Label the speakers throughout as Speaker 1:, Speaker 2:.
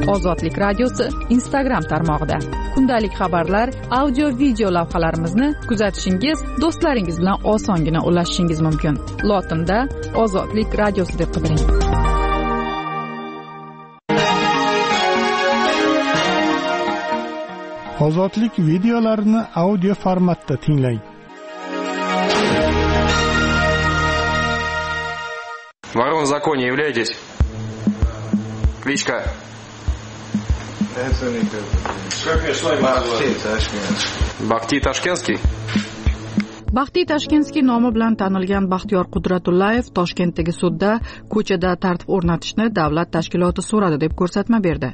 Speaker 1: Ozodlik radiosi Instagram tarmog'ida. Kundalik xabarlar, audio video lavhalarimizni kuzatishingiz, do'stlaringiz bilan osongina ulashishingiz mumkin. Lotinda Ozodlik radiosi deb qidiring.
Speaker 2: Ozodlik videolarini audio formatda tinglang.
Speaker 3: Ворон в законе являетесь? Кличка? Бахти Tashkentskiy.
Speaker 1: Baxti Tashkentskiy nomi bilan tanilgan Baxtiyor Qudratullayev Toshkentdagi sudda ko'chada tartib o'rnatishni davlat tashkiloti so'radi deb ko'rsatma berdi.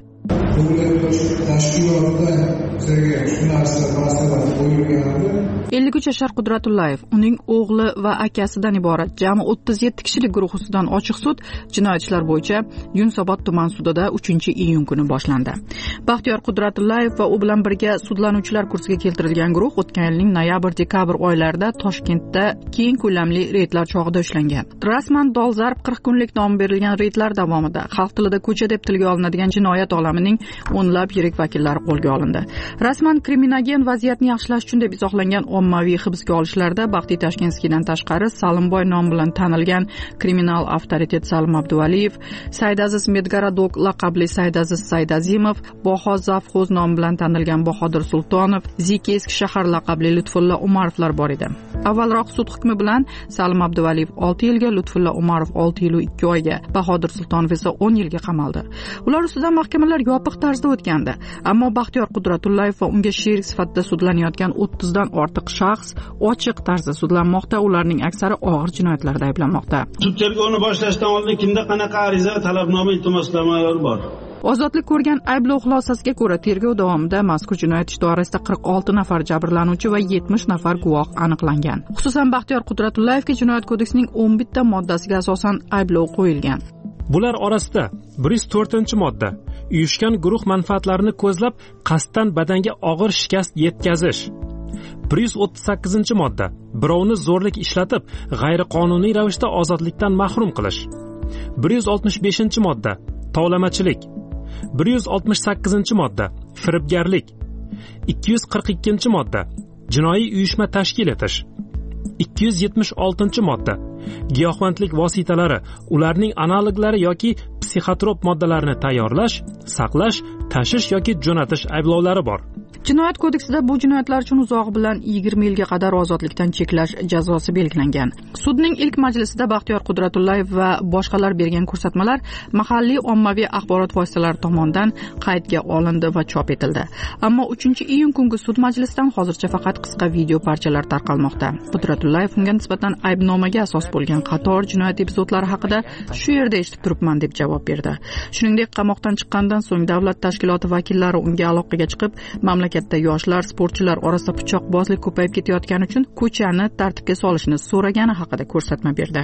Speaker 1: Yashar Qudratullayev, uning o'g'li va akasidan iborat jami 37 kishilik guruh ustidan ochiq sud jinoyat ishlar bo'yicha Yunusobod tuman sudida 3-iyun kuni boshlandi. Baxtiyor Qudratullayev va u bilan birga sudlanuvchilar kursiga keltirilgan guruh o'tgan yilning noyabr-dekabr oylarida Toshkentda keng ko'lamli reydlar chog'ida ushlangan. Rasman dolzarb 40 kunlik nom berilgan reydlar davomida xalq tilida ko'cha deb tilga olinadigan jinoyat olamining o'nlab yirik vakillari qo'lga olindi. Rasman kriminogen vaziyatni yaxshilash uchun deb izohlangan ommaviy hibsga olishlarda Baxti Tashkentskiydan tashqari Salimboy nomi bilan tanilgan kriminal avtoritet Salim Abduvaliyev, Saydaziz Medgaradok laqabli Saydaziz Saydazimov, Boho Zavxo'z nomi bilan tanilgan Bahodir Sultonov, Ziki eski shahar laqabli Lutfulla Umarovlar bor edi. Avvalroq sud hukmi bilan Salim Abduvaliyev 6 yilga, Lutfulla Umarov 6 yil 2 oyga, Bahodir Sultonov esa 10 yilga qamaldi. Ular ustidan mahkamalar yopiq tarzda o'tgandi, ammo Baxtiyor Qudratullayev va unga sherik sifatida sudlanayotgan 30 dan ortiq shaxs ochiq tarzda sudlanmoqda, ularning aksari og'ir jinoyatlarda ayblanmoqda.
Speaker 4: Sud tergovini boshlashdan oldin kimda qanaqa ariza, talabnoma, iltimosnomalar bor?
Speaker 1: Ozodlik ko'rgan ayblov xulosasiga ko'ra, tergov davomida mazkur jinoyat ishi doirasida 46 nafar jabrlanuvchi va 70 nafar guvoh aniqlangan. Xususan, Baxtiyor Qudratullayevga Jinoyat kodeksining 11 ta moddasiga asosan ayblov qo'yilgan.
Speaker 5: Bular orasida 104-modda uyushgan guruh manfaatlarini ko'zlab qasddan badanga og'ir shikast yetkazish. 138-modda birovni zo'rlik ishlatib g'ayriqonuniy ravishda ozodlikdan mahrum qilish. 165-modda tovlamachilik. 168-modda firibgarlik. 242-modda jinoiy uyushma tashkil etish. 276-modda giyohvandlik vositalari, ularning analoglari yoki psixotrop moddalarni tayyorlash, saqlash, tashish yoki jo'natish ayblovlari bor.
Speaker 1: Jinoyat kodeksida bu jinoyatlar uchun uzog'i bilan 20 yilga qadar ozodlikdan cheklash jazosi belgilangan. Sudning ilk majlisida Baxtiyor Qudratullayev va boshqalar bergan ko'rsatmalar mahalliy ommaviy axborot vositalari tomonidan qaydga olindi va chop etildi. Ammo 3-iyun kungi sud majlisidan hozircha faqat qisqa video parchalar tarqalmoqda. Qudratullayev unga nisbatan aybnomaga asos bo'lgan qator jinoyat epizodlari haqida shu yerda eshitib turibman deb javob berdi. Shuningdek, qamoqdan chiqqandan so'ng davlat tashkiloti vakillari unga aloqaga chiqib, mamlakatda yoshlar, sportchilar orasida pichoqbozlik ko'payib ketayotgani uchun ko'chani tartibga solishni so'ragani haqida ko'rsatma berdi.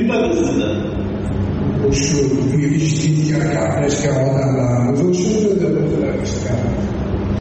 Speaker 6: Şu bir ilişkiye yaklaşan adamlarımız hoşunuyor.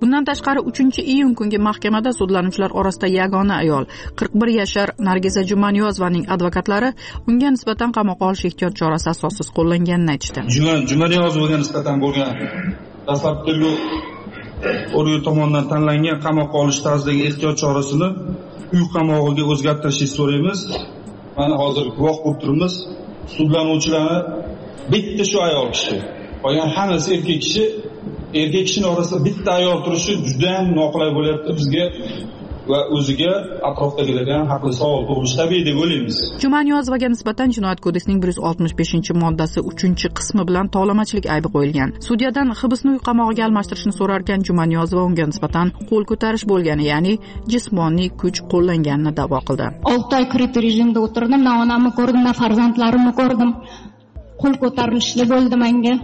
Speaker 1: Bundan tashqari 3-iyun kungi mahkamada sudlanuvchilar orasida yagona ayol 41 yashar Nargiza Jumaniyozovaning advokatlari unga nisbatan qamoqqa olish ehtiyot chorasi asossiz qo'llanganini aytishdi.
Speaker 6: Jumaniyozovaga nisbatan bo'lgan dastlabki organ tomonidan tanlangan qamoqqa olish tarzidagi ehtiyot chorasini uy qamog'iga o'zgartirishni so'raymiz. Mana hozir guvoh bo'lib turibmiz. Sudlanuvchilarni bitta shu ayol kishi. Qolgan hammasi erkak kishi. Erkak kishining orasida bitta ayol turishi juda ham noqulay bo'lyapti bizga va o'ziga atrofdagilarga ham haqli savol tug'ilishi tabiiy deb o'ylaymiz.
Speaker 1: Jumaniyozovaga nisbatan Jinoyat kodeksining 165-moddasi 3-qismi bilan tovlamachilik aybi qo'yilgan. Sudyadan hibsni uy qamog'iga almashtirishni so'rarkan, Jumaniyozova unga nisbatan qo'l ko'tarish bo'lgani, ya'ni jismoniy kuch qo'llanganini da'vo qildi.
Speaker 7: 6 oy kritik rejimda o'tirdim, na onamni ko'rdim, na farzandlarimni ko'rdim. Qo'l ko'tarilishli bo'ldi menga.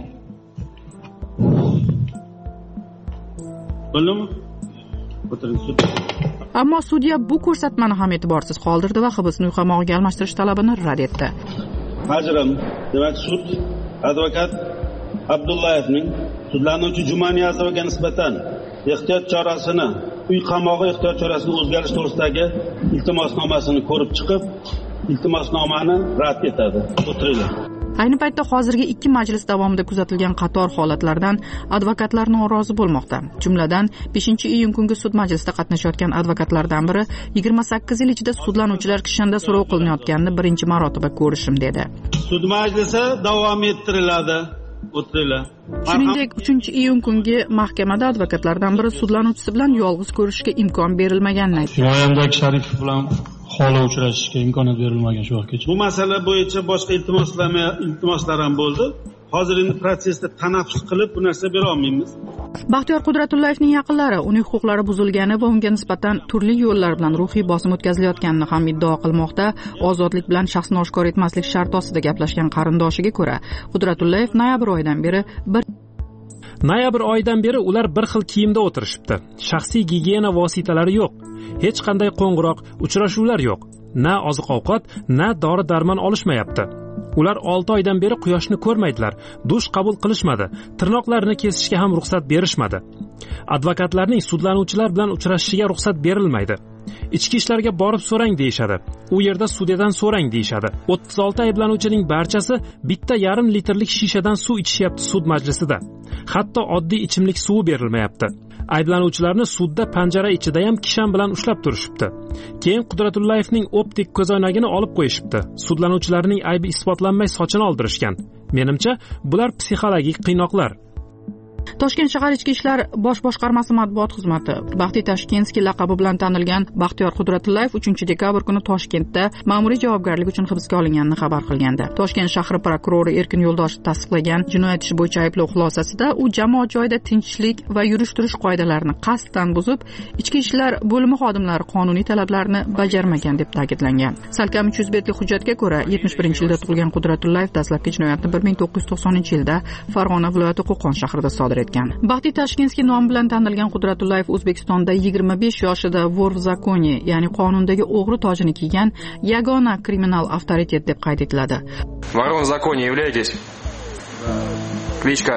Speaker 1: Ammo sudya bu ko'rsatmani ham e'tiborsiz qoldirdi va hibsni uy qamog'iga almashtirish talabini rad etdi.
Speaker 4: Majrim, demak sud advokat Abdullayevning sudlanuvchi Jumaniyozovaga nisbatan ehtiyot chorasini, uy qamog'i ehtiyot chorasini o'zgarish to'g'risidagi iltimosnomasini ko'rib chiqib, iltimosnomani rad etadi. O'tiringlar.
Speaker 1: Ayni paytda hozirgi 2 majlis davomida kuzatilgan qator holatlardan advokatlar norozi bo'lmoqda. Jumladan 5-iyun kungi sud majlisida qatnashayotgan advokatlardan biri 28 yil ichida sudlanuvchilar kishanida so'rov qilinayotganini birinchi marotaba ko'rishim dedi.
Speaker 4: Sud majlisi davom ettiriladi. O'tiringlar.
Speaker 1: Shuningdek, 3-iyun kungi mahkamada advokatlardan biri sudlanuvchisi bilan yolg'iz ko'rishishga imkon berilmaganini aytdi.
Speaker 8: Yonimdagi Sharipov bilan xola uchrashishga imkoniyat berilmagan shu vaqtgacha.
Speaker 4: Bu masala bo'yicha boshqa iltimoslar ham bo'ldi. Hozir endi protsessda tanaffus qilib bu narsa bera olmaymiz.
Speaker 1: Baxtiyor Qudratullayevning yaqinlari uning huquqlari buzilgani va unga nisbatan turli yo'llar bilan ruhiy bosim o'tkazilayotganini ham iddao qilmoqda. Ozodlik bilan shaxsni oshkor etmaslik sharti ostida gaplashgan qarindoshiga ko'ra, Qudratullayev noyabr oyidan beri ular bir xil kiyimda o'tirishibdi. Shaxsiy gigiyena vositalari yo'q. Hech qanday qo'ng'iroq, uchrashuvlar yo'q. Na oziq-ovqat, na dori-darmon olishmayapti. Ular 6 oydan beri quyoshni ko'rmaydilar, dush qabul qilishmadi, tirnoqlarini kesishga ham ruxsat berishmadi. Advokatlarning sudlanuvchilar bilan uchrashishiga ruxsat berilmaydi. Ichki ishlarga borib so'rang deyishadi. U yerda sudyadan so'rang deyishadi. 36 ayblanuvchining barchasi 1,5 litrlik shishadan suv ichishyapti sud majlisida. Hatto oddiy ichimlik suvi berilmayapti. Ayblanuvchilarni sudda panjara ichida ham kishan bilan ushlab turishibdi. Keyin Qudratullayevning optik ko'zoynagini olib qo'yishibdi. Sudlanuvchilarning aybi isbotlanmay sochini oldirishgan. Menimcha, bular psixologik qiynoqlar. Toshkent shahar ichki ishlar bosh boshqarmasi matbuot xizmati Baxtiy Tashkenskiy laqabi bilan tanilgan Baxtiyor Qudratullayev 3-dekabr kuni Toshkentda ma'muriy javobgarlik uchun hibsga olinganini xabar qilgandi. Toshkent shahri prokurori Erkin Yo'ldoshev tasdiqlagan jinoyat ishi bo'yicha ayblov xulosasida u jamoat joyida tinchlik va yurish-turish qoidalarini qasddan buzib, ichki ishlar bo'limi xodimlari qonuniy talablarni bajarmagan deb ta'kidlangan. Salkam 300 betlik hujjatga ko'ra 71-yilda tug'ilgan Qudratullayev dastlabki jinoyatni 1990-yilda Farg'ona viloyati Qo'qon shahrida sodir etgan. Baxtiy Tashkenskiy nomi bilan tanilgan Qudratullayev O'zbekistonda 25 yoshida vor v zakoni, ya'ni qonundagi o'g'ri tojini kiygan yagona kriminal avtoritet deb qayd etiladi.
Speaker 3: Вором в законе являетесь? Кличка?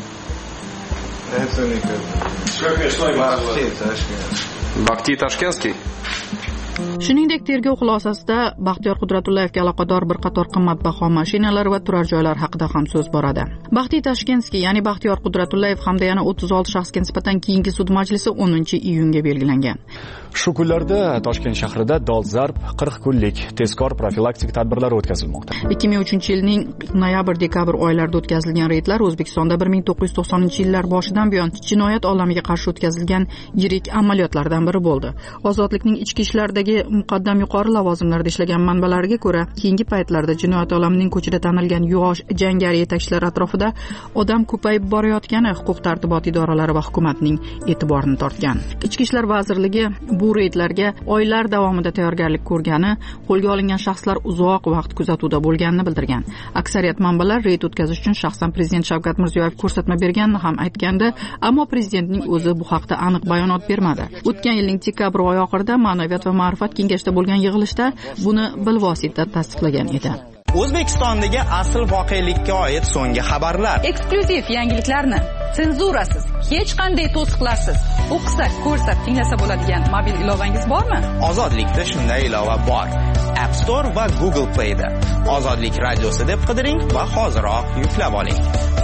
Speaker 3: Baxtiy Tashkenskiy.
Speaker 1: Shuningdek, tergov xulosasida Baxtiyor Qudratullayevga aloqador bir qator qimmatbaho mashinalar va turar joylar haqida ham so'z boradi. Baxtiy Tashkenskiy, ya'ni Baxtiyor Qudratullayev hamda yana 36 shaxsga nisbatan keyingi sud majlisi 10-iyunga belgilangan.
Speaker 9: Shu kunlarda Toshkent shahrida dolzarb 40 kunlik tezkor profilaktik tadbirlar o'tkazilmoqda.
Speaker 1: 2003-yilning noyabr-dekabr oylarida o'tkazilgan reydlar O'zbekistonda 1990-yillar boshidan buyon jinoyat olamiga qarshi o'tkazilgan yirik amaliyotlardan biri bo'ldi. Ozodlikning ichki ishlardagi muqaddam yuqori lavozimlarda ishlagan manbalariga ko'ra, keyingi paytlarda jinoyat olamining ko'chida tanilgan yosh jangari yetakchilar atrofida odam ko'payib borayotgani huquq-tartibot idoralari va hukumatning e'tiborini tortgan. Ichki ishlar vazirligi bu reydlarga oylar davomida tayyorgarlik ko'rgani, qo'lga olingan shaxslar uzoq vaqt kuzatuvda bo'lganini bildirgan. Aksariyat manbalar reyd o'tkazish uchun shaxsan prezident Shavkat Mirziyoyev ko'rsatma berganini ham aytgandi, ammo prezidentning o'zi bu haqda aniq bayonot bermadi. O'tgan yilning dekabr oyi oxirida Ma'naviyat va ma'rifat kengashida bo'lgan yig'ilishda buni bilvosita tasdiqlagan edi.
Speaker 10: O'zbekistondagi asl voqelikka oid so'nggi xabarlar.
Speaker 11: Eksklyuziv yangiliklarni senzurasiz, hech qanday to'siqlarsiz o'qisak, ko'rsak, tinglasa bo'ladigan mobil ilovangiz bormi?
Speaker 10: Ozodlikda shunday ilova bor. App Store va Google Play'da Ozodlik radiosi deb qidiring va hoziroq yuklab oling.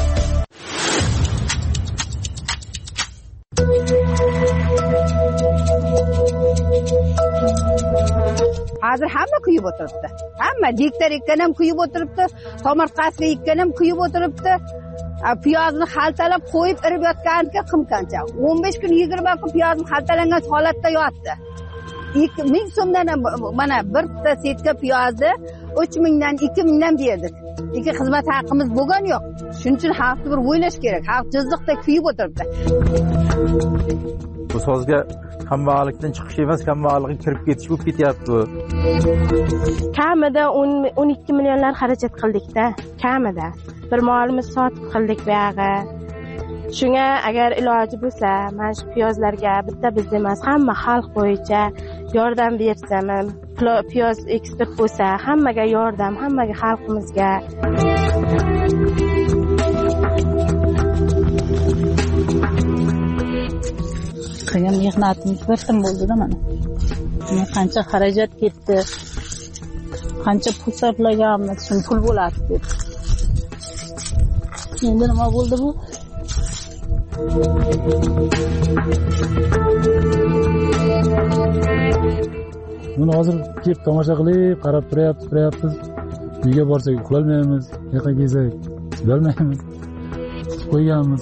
Speaker 12: Hozir hamma kuyib o'tiribdi. Hamma gektar ekkan ham kuyib o'tiribdi, tomorqasiga ekkan ham kuyib o'tiribdi. Piyozni xaltalab qo'yib irib yotganiga qimqancha. 15 kun 20 kun piyozni xaltalangan holatda yotdi. 2000 so'mdan mana bitta setka piyozni 3000 dan 2000 dan berdik. Lekin xizmat haqimiz bo'lgan yo'q. Shuning uchun xalqni bir o'ylash kerak. Xalq jizziqda kuyib o'tiribdi.
Speaker 13: Bu so'zga kambag'allikdan chiqish emas, kambag'allikka kirib ketish bo'lib ketyapti.
Speaker 14: Kamida 12 millionlar xarajat qildik-da, kamida. Bir molimiz sotib qildik bu yog'i. Shunga agar iloji bo'lsa, mana shu piyozlarga bitta biz emas, hamma xalq bo'yicha yordam bersa, piyoz eksport bo'lsa, hammaga yordam, hammaga xalqimizga.
Speaker 15: Qilgan mehnatimiz bir tim bo'ldi-da mana. Qancha xarajat ketdi, qancha pul sarflaganmiz, shun pul bo'ladi deb. Endi nima bo'ldi bu?
Speaker 16: Buni hozir kelib tomosha qilib, qarab turayapmiz. Uyga borsak uxlolmaymiz, yoqqa kelsak bilmaymiz. Qo'yganmiz.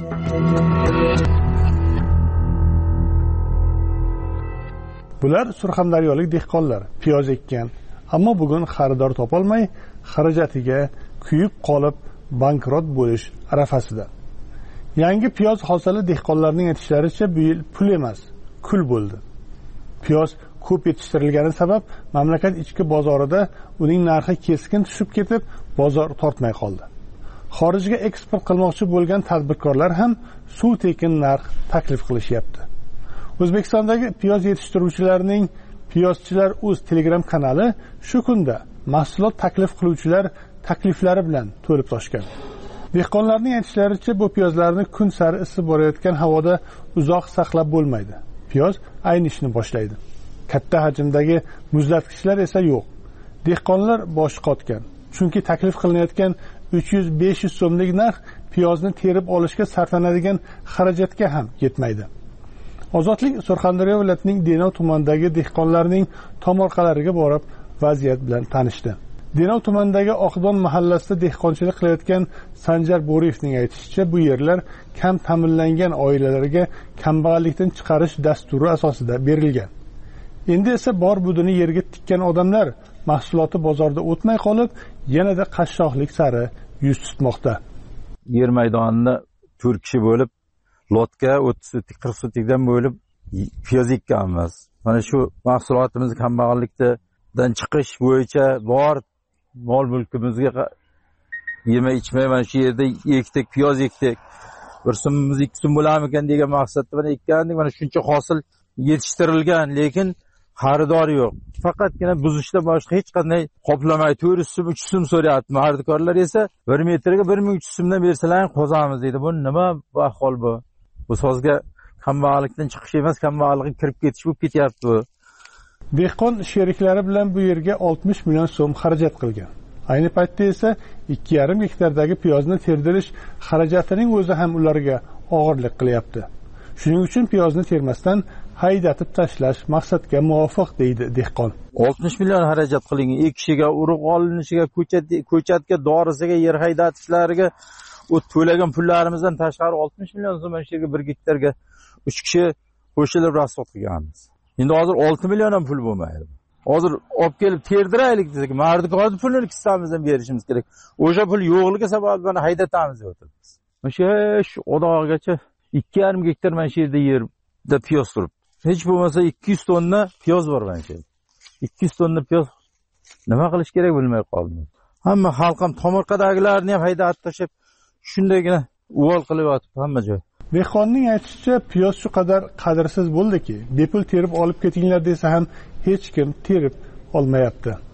Speaker 2: Bular surxondaryolik dehqonlar piyoz ekkan, ammo bugun xaridor topolmay, xarajatiga kuyib qolib bankrot bo'lish arafasida. Yangi piyoz hosili dehqonlarning aytishlaricha bu yil pul emas, kul bo'ldi. Piyoz ko'p yetishtirilgani sabab mamlakat ichki bozorida uning narxi keskin tushib ketib, bozor tortmay qoldi. Xorijga eksport qilmoqchi bo'lgan tadbirkorlar ham suv tekin narx taklif qilishyapti. O'zbekistondagi piyoz yetishtiruvchilarining Piyozchilar o'z Telegram kanali shu kunda mahsulot taklif qiluvchilar takliflari bilan to'lib toshgan. Dehqonlarning aytishlaricha, bu piyozlarni kun sari isib borayotgan havoda uzoq saqlab bo'lmaydi. Piyoz aynishni boshlaydi. Katta hajmdagi muzlatgichlar esa yo'q. Dehqonlar bosh qotgan. Chunki taklif qilinayotgan 300-500 so'mlik narx piyozni terib olishga sarflanadigan xarajatga ham yetmaydi. Ozodlik Surxondaryo viloyatining Denov tumanidagi dehqonlarning tomorqalariga borib vaziyat bilan tanishdi. Denov tumanidagi Oqdon mahallasida dehqonchilik qilayotgan Sanjar Bo'riyevning aytishicha, bu yerlar kam ta'minlangan oilalarga kambag'allikdan chiqarish dasturi asosida berilgan. Endi esa bor budini yerga tikkan odamlar mahsuloti bozorda o'tmay qolib, yanada qashshoqlik sari yuz tutmoqda.
Speaker 13: Yer maydonida 4 kishi bo'lib, lotka 30-40 sotikdan bo'lib piyoz ekkanmiz. Mana shu mahsulotimiz kambag'allikdan chiqish bo'yicha bor mol mulkimizga yemay ichmay mana shu yerda ekdik, piyoz ekdik. Bir so'mimiz 2 so'm bo'larmikan degan maqsadda mana ekkandik. Mana shuncha hosil yetishtirilgan, lekin xaridor yo'q. Faqatgina buzishda boshqa hech qanday qoplamay 400 so'm, 300 so'm so'rayapti. Xaridorlar esa 1 metrga 1300 so'mdan bersalar qozamiz deydi. Bu nima bu ahvol bu? Bu so'zga kambag'allikdan chiqish emas, kambag'allikka kirib ketish bo'lib ketyapti bu.
Speaker 2: Dehqon sheriklari bilan bu yerga 60 million so'm xarajat qilgan. Ayni paytda esa 2,5 hektardagi piyozni terdirish xarajatining o'zi ham ularga og'irlik qilyapti. Shuning uchun piyozni termasdan haydatib tashlash maqsadga muvofiq deydi dehqon.
Speaker 13: 60 million xarajat qilingan, ekishiga, urug' olinishiga, ko'chatga, dorisiga, yer haydatishlariga u to'lagan pullarimizdan tashqari 60 million so'm shu yerga 1 gektarga 3 kishi qo'shilib rasxod qilganmiz. Endi hozir 6 million ham pul bo'lmaydi. Hozir olib kelib terdiraylik desak, mardikorni pulini kissamizdan berishimiz kerak. O'sha pul yo'qligi sabab bilan haydatamiz deb o'tiribmiz. Shu odog'igacha 2,5 gektar mana shu yerda yerda piyoz turibdi. Hech bo'lmasa 200 tonna piyoz bor mana shu yerda. 200 tonna piyoz nima qilish kerak bilmay qoldim. Hamma xalq ham tomorqadagilarni ham haydatib tashlab shundagina uvol qilib yotibdi hamma joy.
Speaker 2: Dehqonning aytishicha, piyoz shu qadar qadrsiz bo'ldiki, bepul terib olib ketinglar desa ham hech kim terib olmayapti.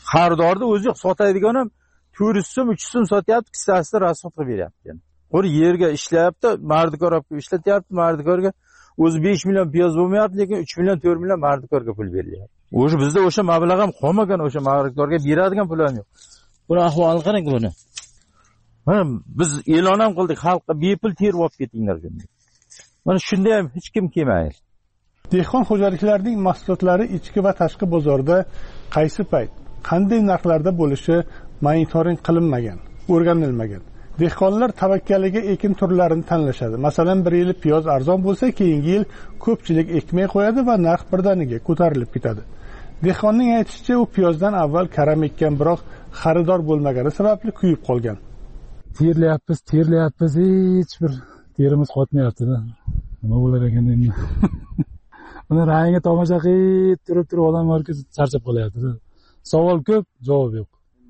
Speaker 13: Xaridorni o'zi sotadigan ham 400 so'm 300 so'm sotyapti, qissasida rasxod qilib beryapti. Yani qo'ri yerga ishlayapti, mardikor olib ishlatyapti, mardikorga o'zi 5 million piyoz bo'lmayapti, lekin 3 million 4 million mardikorga pul berilyapti. O'sha bizda o'sha mablag' ham qolmagan, o'sha mardikorga beradigan pul ham yo'q. Buni ahvoli qarang buni. Mana biz e'lon ham qildik, xalqqa bepul terib olib ketinglar dedi. Mana shunda ham hech kim kelmaydi.
Speaker 2: Dehqon xo'jaliklarining mahsulotlari ichki va tashqi bozorda qaysi payt, qanday narxlarda bo'lishi monitoring qilinmagan, o'rganilmagan. Dehqonlar tavakkaliga ekin turlarini tanlashadi. Masalan, bir yil piyoz arzon bo'lsa, keyingi yil ko'pchilik ekmay qo'yadi va narx birdaniga ko'tarilib ketadi. Dehqonning aytishicha, u piyozdan avval karam ekkan, biroq xaridor bo'lmagani sababli kuyib qolgan.
Speaker 16: Terlayapmiz, hech bir terimiz qotmayapti-da. Nima bo'lar ekan endi? Buni rangiga tomosha qilib turib odamlarga charchab qolyapti-da. Savol ko'p, javob yo'q.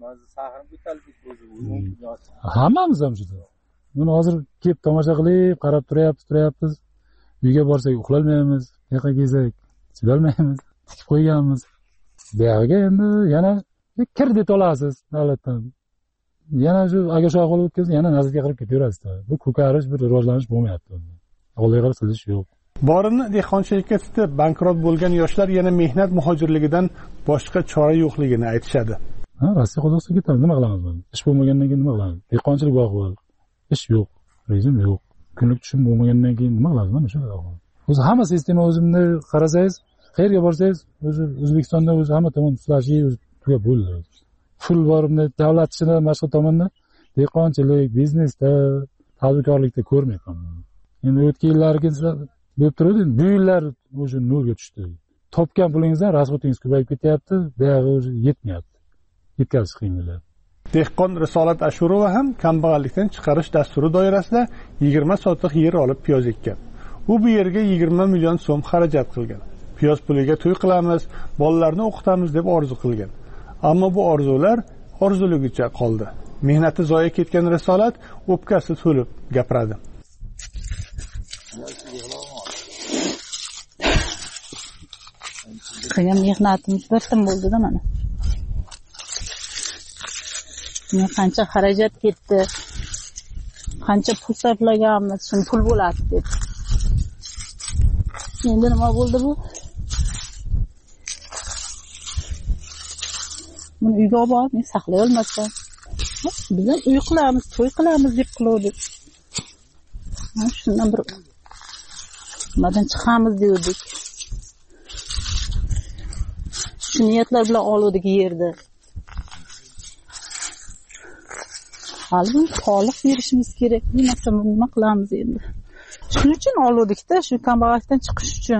Speaker 16: Hammamiz ham juda. Buni hozir kelib tomosha qilib, qarab turayapmiz. Uyga borsak uxlolmaymiz, yoqqa kelsak chidolmaymiz, tikib qo'yganmiz. Buyog'iga endi yana kredit olasiz davlatdan. Yana shu agashoq qilib o'tkazib, yana nazarga qilib ketaverasiz. Bu ko'karish, bir rivojlanish bo'lmayapti. Oldiga qarab silish yo'q.
Speaker 2: Borini dehqonchilikka tutib bankrot bo'lgan yoshlar yana mehnat muhojirligidan boshqa chora yo'qligini aytishadi.
Speaker 16: Ha, Rossiya Qozog'istonga ketamiz, nima qilamiz buni? Ish bo'lmagandan keyin nima qilamiz? Dehqonchilik bor, ish yo'q, rejim yo'q. Kunlik tushum bo'lmagandan keyin nima qilamiz mana shu ahvol. O'zi hamma sistema o'zimni qarasangiz, qayerga borsangiz, o'zi O'zbekistonda o'zi hamma tomon flashiy tugab bo'ldi. Pul borimda davlat ishidan boshqa tomonda dehqonchilik, biznesda, tadbirkorlikda ko'rmayman. Endi o'tgan yillarga bo'lib turadi, bu yillar o'sha nolga tushdi. Topgan pulingizdan rasxotingiz ko'payib ketyapti, buyog'i o'zi yetmayapti. Yetkazish qiyin bo'ladi.
Speaker 2: Dehqon Risolat Ashurova ham kambag'allikdan chiqarish dasturi doirasida 20 sotix yer olib piyoz ekkan. U bu yerga 20 million so'm xarajat qilgan. Piyoz puliga to'y qilamiz, bolalarni o'qitamiz deb orzu qilgan. Ammo bu orzular orzuligicha qoldi. Mehnati zoya ketgan Risolat o'pkasi to'lib gapiradi.
Speaker 15: Qilgan mehnatimiz bir tim bo'ldi-da mana. Men qancha xarajat ketdi, qancha pul sarflaganmiz, shun pul bo'ladi deb. Endi nima bo'ldi bu? Buni uyga olib borib, men saqlay olmasam, biz ham uy qilamiz, to'y qilamiz deb qildik. Mana shundan bir nimadan chiqamiz dedik. Shu niyatlar bilan oldik yerda. Hali soliq berishimiz kerak. Bo'lmasa nima qilamiz endi? Shuning uchun oldik-da, shu kambag'allikdan chiqish uchun.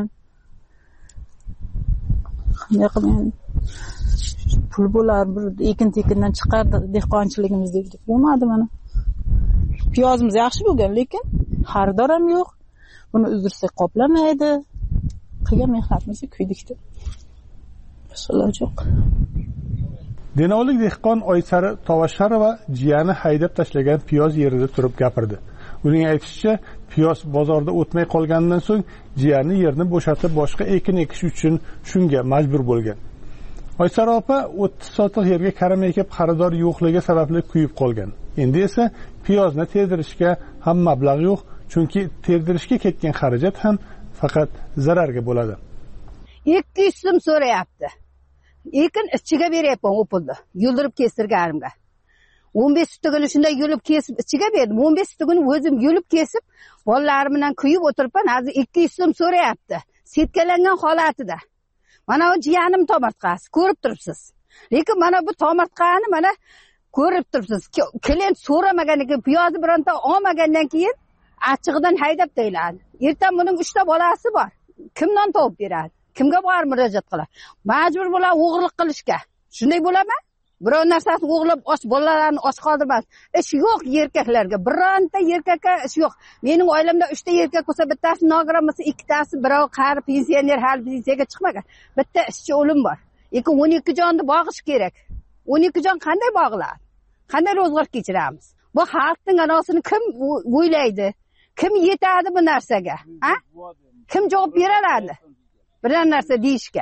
Speaker 15: Qanday qilib pul bo'lar, bir ekin-tekindan chiqardi dehqonchiligimiz dedik. Bo'lmadi mana. Piyozimiz yaxshi bo'lgan, lekin xaridor ham yo'q. Buni uzdirsak qoplamaydi. Qilgan mehnatimizni kuydik-da. Boshqa yo'q.
Speaker 2: Denovlik dehqon Oysari Tovasharova jiyani haydab tashlagan piyoz yerida turib gapirdi. Uning aytishicha, piyoz bozorda o'tmay qolgandan so'ng jiyani yerni bo'shatib boshqa ekin ekish uchun shunga majbur bo'lgan. Oysara opa 30 sotix yerga karam ekib xaridor yo'qligi sababli kuyib qolgan. Endi esa piyozni terdirishga ham mablag' yo'q, chunki terdirishga ketgan xarajat ham faqat zararga bo'ladi.
Speaker 12: 200 so'm so'rayapti. Ekin ichiga beryapman u pulni. Yuldirib kestirganimga. 15 sutugini shunday yulib kesib ichiga berdim. 15 sutugini o'zim yulib kesib, bolalarim bilan kuyib o'tiribman. Hozir 200 so'm so'rayapti. Setkalangan holatida. Mana o jiyanim tomortqasi, ko'rib turibsiz. Lekin mana bu tomortqani mana ko'rib turibsiz. Klient so'ramaganiga piyozni bironta olmagandan keyin achchig'idan haydab qo'yiladi. Ertaga buning 3 ta bolasi bor. Kimdan topib beradi? Kimga borib murojaat qiladi? Majbur bo'ladi o'g'irlik qilishga. Shunday bo'ladimi? Biror narsasini o'g'irlab bolalarni och qoldirmas. Ish yo'q erkaklarga. Bironta erkakka ish yo'q. Mening oilamda 3 ta erkak bo'lsa, bittasi nogiron bo'lsa, ikkitasi birov qari pensioner, hali pensiyaga chiqmagan. Bitta ishchi o'lim bor. Lekin 12 jonni bog'ish kerak. 12 jon qanday bog'iladi? Qanday ro'zg'or kechiramiz? Bu xalqning anosini kim o'ylaydi? Kim yetadi bu narsaga? Ha? Kim javob beradi? Biror narsa deyishga.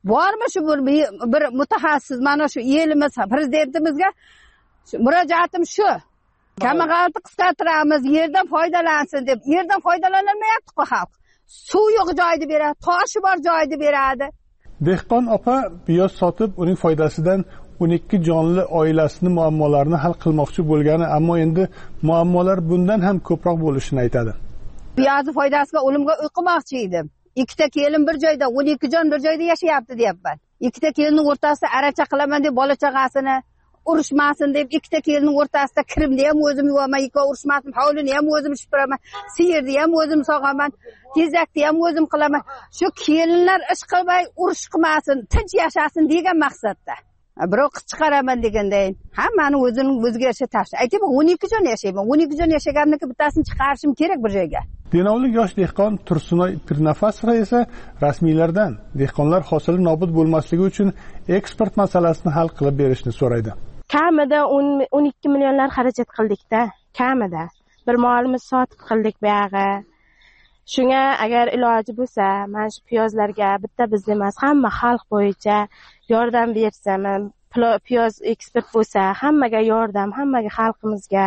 Speaker 12: bormi shu bir mutaxassis mana shu elimiz prezidentimizga murojaatim shu. Kambag'allikni qisqartiramiz, yerdan foydalansin deb. Yerdan foydalanilmayapti-ku xalq. Suv yo'q joyda beradi, toshi bor joyda beradi.
Speaker 2: Dehqon opa piyoz sotib, uning foydasidan 12 jonli oilasini muammolarini hal qilmoqchi bo'lgani, ammo endi muammolar bundan ham ko'proq bo'lishini aytadi.
Speaker 12: Piyozni foydasiga o'limga uy qilmoqchi edim. Ikkita kelin bir joyda, 12 jon bir joyda yashayapti deyapman. Ikkita kelinning o'rtasida aracha qilaman deb bola chaqasini urushmasin deb ikkita kelinning o'rtasida kirimni ham o'zim yuvaman, ikkovi urushmasin, hovlini ham o'zim shipiraman, siyirni ham o'zim sog'aman, tezakni ham o'zim qilaman. Shu kelinlar ish qilmay urush qilmasin, tinch yashasin degan maqsadda. Birov qiz chiqaraman degandan hammani o'zining o'ziga yarasha tashla. Aytib 12 jon yashayman. 12 jon yashaganimni bittasini chiqarishim kerak bir joyga.
Speaker 2: Denovlik yosh dehqon Tursunoy Pirnafasova esa rasmiylardan dehqonlar hosili nobud bo'lmasligi uchun eksport masalasini hal qilib berishni so'raydi.
Speaker 14: Kamida 12 millionlar xarajat qildik-da, kamida. Bir molimiz sotib qildik bu yog'i. Shunga agar iloji bo'lsa, mana shu piyozlarga bitta biz emas, hamma xalq bo'yicha yordam bersa, piyoz eksport bo'lsa, hammaga yordam, hammaga xalqimizga,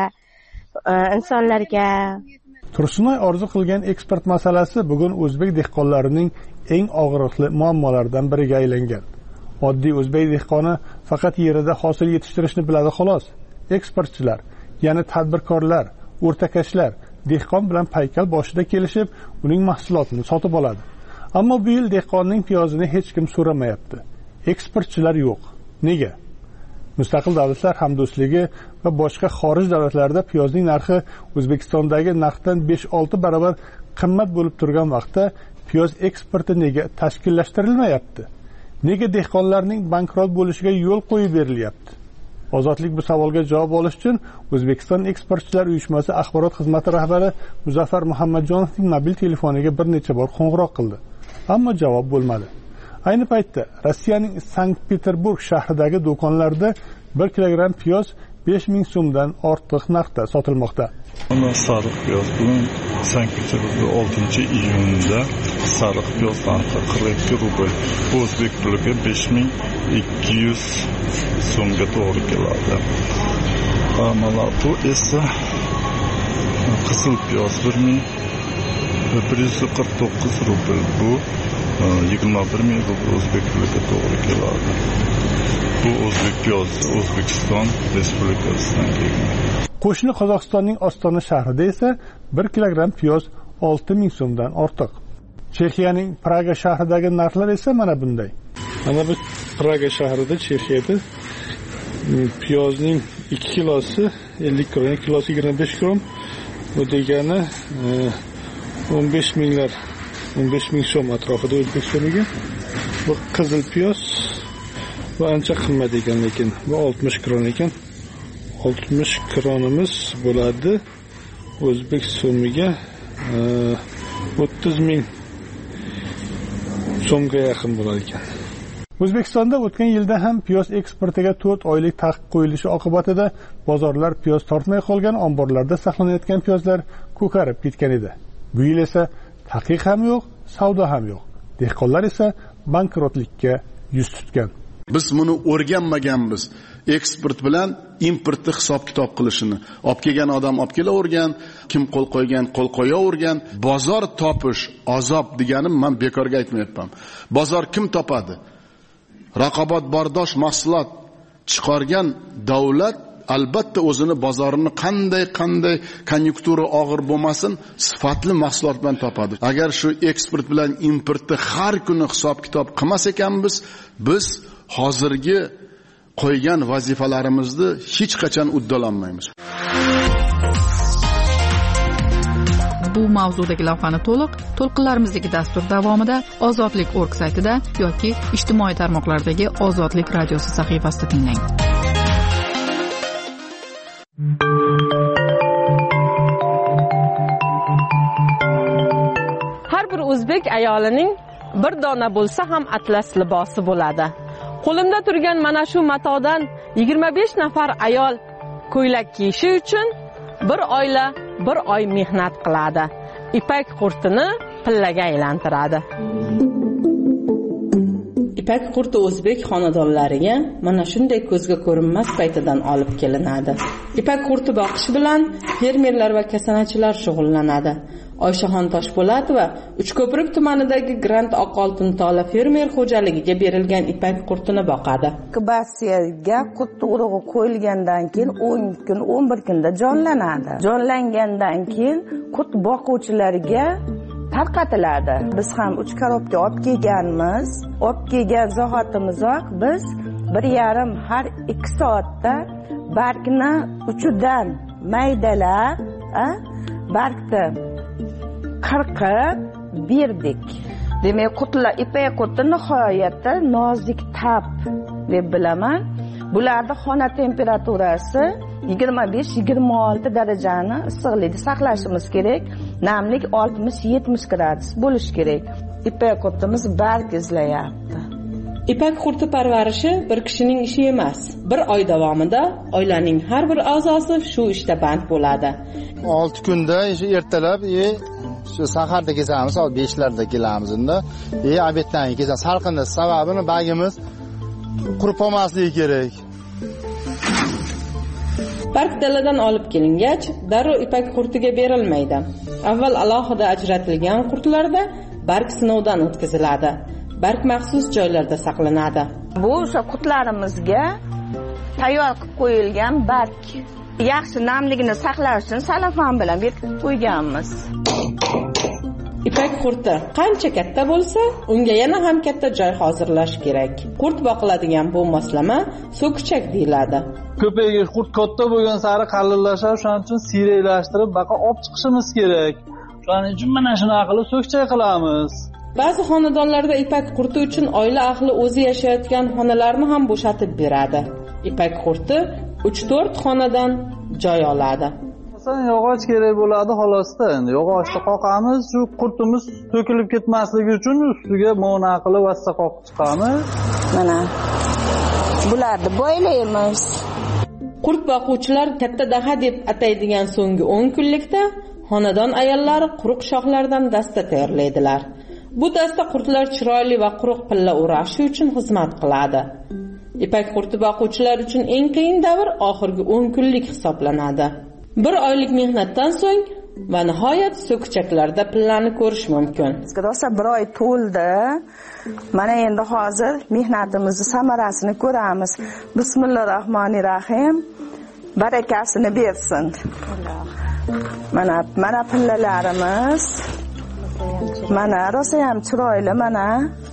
Speaker 14: insonlarga.
Speaker 2: Tursunoy orzu qilgan eksport masalasi bugun o'zbek dehqonlarining eng og'riqli muammolaridan biriga aylangan. Oddiy o'zbek dehqoni faqat yerida hosil yetishtirishni biladi xolos. Eksportchilar, ya'ni tadbirkorlar, o'rtakashlar dehqon bilan paykal boshida kelishib, uning mahsulotini sotib oladi. Ammo bu yil dehqonning piyozini hech kim so'ramayapti. Eksportchilar yo'q. Nega? Mustaqil davlatlar hamdo'stligi va boshqa xorij davlatlarida piyozning narxi O'zbekistondagi narxdan 5-6 barobar qimmat bo'lib turgan vaqtda piyoz eksporti nega tashkillashtirilmayapti? Nega dehqonlarning bankrot bo'lishiga yo'l qo'yib berilyapti? Ozodlik bu savolga javob olish uchun O'zbekiston eksportchilar uyushmasi axborot xizmati rahbari Muzaffar Muhammadjonovning mobil telefoniga bir necha bor qo'ng'iroq qildi. Ammo javob bo'lmadi. Ayni paytda Rossiyaning Sankt-Peterburg shahridagi do'konlarda 1 kilogramm piyoz 5000 so'mdan ortiq narxda sotilmoqda.
Speaker 17: Sariq piyoz bugun Sankt-Peterburgda 6-iyunda sariq piyoz narxi 42 rubl, o'zbek puliga 5200 so'mga to'g'ri keladi. Mana bu esa qizil piyoz 1149 rubl, bu 21000 rubl o'zbek puliga to'g'ri keladi. Bu o'zbek piyozi O'zbekiston Respublikasidan kelgan.
Speaker 2: Qo'shni Qozog'istonning Ostona shahrida esa 1 kilogramm piyoz 6000 so'mdan ortiq. Chexiyaning Praga shahridagi narxlar esa mana bunday.
Speaker 18: Mana bu Praga shahrida, Chexiyada piyozning 2 kilosi 50 kron, 1 kilosi 25 kron. Bu degani 15 ming so'm atrofida O'zbekistonga. Bu qizil piyoz bu ancha qimmat ekan, lekin bu 60 kron ekan. 60 kronimiz bo'ladi o'zbek so'miga 30 ming so'mga yaqin bo'lar ekan.
Speaker 2: O'zbekistonda o'tgan yilda ham piyoz eksportiga 4 oylik taqiq qo'yilishi oqibatida bozorlar piyoz tortmay qolgan, omborlarda saqlanayotgan piyozlar ko'karib ketgan edi. Bu yil esa taqiq ham yo'q, savdo ham yo'q. Dehqonlar esa bankrotlikka yuz tutgan.
Speaker 19: Biz buni o'rganmaganmiz. Eksport bilan importni hisob-kitob qilishini. Olib kelgan odam olib kelavergan, kim qo'l qo'ygan, qo'l qo'yavergan. Bozor topish azob deganim men bekorga aytmayapman. Bozor kim topadi? Raqobatbardosh mahsulot chiqargan davlat albatta o'zini bozorini qanday konjunktura og'ir bo'lmasin, sifatli mahsulot bilan topadi. Agar shu eksport bilan importni har kuni hisob-kitob qilmas ekanmiz, biz hozirgi qo'ygan vazifalarimizni hech qachon uddalanmaymiz.
Speaker 1: Bu mavzudagi lavhani to'lqinlarimizdagi dastur davomida Ozodlik.org saytida yoki ijtimoiy tarmoqlardagi Ozodlik radiosi sahifasida tinglang.
Speaker 20: Har bir o'zbek ayolining bir dona bo'lsa ham atlas libosi bo'ladi. Qo'limda turgan mana shu matodan 25 nafar ayol ko'ylak kiyishi uchun bir oila bir oy mehnat qiladi. Ipak qurtini pillaga aylantiradi. ipak qurti o'zbek xonadonlariga mana shunday ko'zga ko'rinmas paytidan olib kelinadi. Ipak qurti boqish bilan fermerlar va kasanachilar shug'ullanadi. Oyshaxon Toshpo'latova Uchko'prik tumanidagi Grant Oqoltin tola fermer xo'jaligiga berilgan ipak qurtini boqadi.
Speaker 21: Inkubatsiyaga qurt urug'i qo'yilgandan keyin 10 kun, 11 kunda jonlanadi. Jonlangandan keyin qurt boquvchilarga tarqatiladi. Biz ham 3 korobka olib kelganmiz. Olib kelgan zahotimizoq biz 1,5 har 2 soatda bargni uchidan maydalab, bargni qirqib berdik. Demak, qurtlar ipak qurti nihoyatda nozik tab deb bilaman. Bularda xona temperaturasi 25-26 darajani issiqlikda saqlashimiz kerak. Namlik 60-70 gradus bo'lish kerak. Ipak qurtimiz barg izlayapti.
Speaker 20: Ipak qurti parvarishi bir kishining ishi emas. Bir oy davomida oilaning har bir a'zosi shu ishda band bo'ladi.
Speaker 22: 6 kunda ertalab shu saharda kesamiz, soat 5larda kelamiz unda. Obeddan keyin salqinda sababini bagimiz qurib olmasligi kerak.
Speaker 20: Barg daladan olib kelingach, darrov ipak qurtiga berilmaydi. Avval alohida ajratilgan qurtlarda barg sinovdan o'tkaziladi. Barg maxsus joylarda saqlanadi.
Speaker 21: Bu o'sha qurtlarimizga tayyor qilib qo'yilgan barg. Yaxshi namligini saqlash uchun salafan bilan bekitib qo'yganmiz.
Speaker 20: Ipak qurti qancha katta bo'lsa, unga yana ham katta joy hozirlash kerak. Qurt boqiladigan bu moslama so'kichak deyiladi.
Speaker 13: Ko'payga qurt katta bo'lgan sari qalillashadi, shuning uchun siyraylashtirib baqa olib chiqishimiz kerak. Shuning uchun mana shunaqa qilib so'kichak qilamiz.
Speaker 20: Ba'zi xonadonlarda ipak qurti uchun oila ahli o'zi yashayotgan xonalarni ham bo'shatib beradi. Ipak qurti 3-4 xonadan joy oladi.
Speaker 13: Yog'och kerak bo'ladi xolosda. Endi yog'ochni qoqamiz, shu qurtimiz to'kilib ketmasligi uchun ustiga mona qilib vassa qoqib chiqamiz.
Speaker 21: Mana bularni bo'ylaymiz.
Speaker 20: Qurt boquvchilar katta daha deb ataydigan so'nggi 10 kunlikda xonadon ayollari quruq shoxlardan dasta tayyorlaydilar. Bu dasta qurtlar chiroyli va quruq pilla o'rashi uchun xizmat qiladi. Ipak qurti boquvchilar uchun eng qiyin davr oxirgi 10 kunlik hisoblanadi. 1 oylik mehnatdan so'ng va nihoyat so'kichaklarda pillani ko'rish mumkin.
Speaker 21: Rosa 1 oy to'ldi. Mana endi hozir mehnatimizning samarasini ko'ramiz. Bismillahirrohmanirrohim. Barakasini bersin. Mana pillalarimiz. Mana rosa ham chiroyli, mana.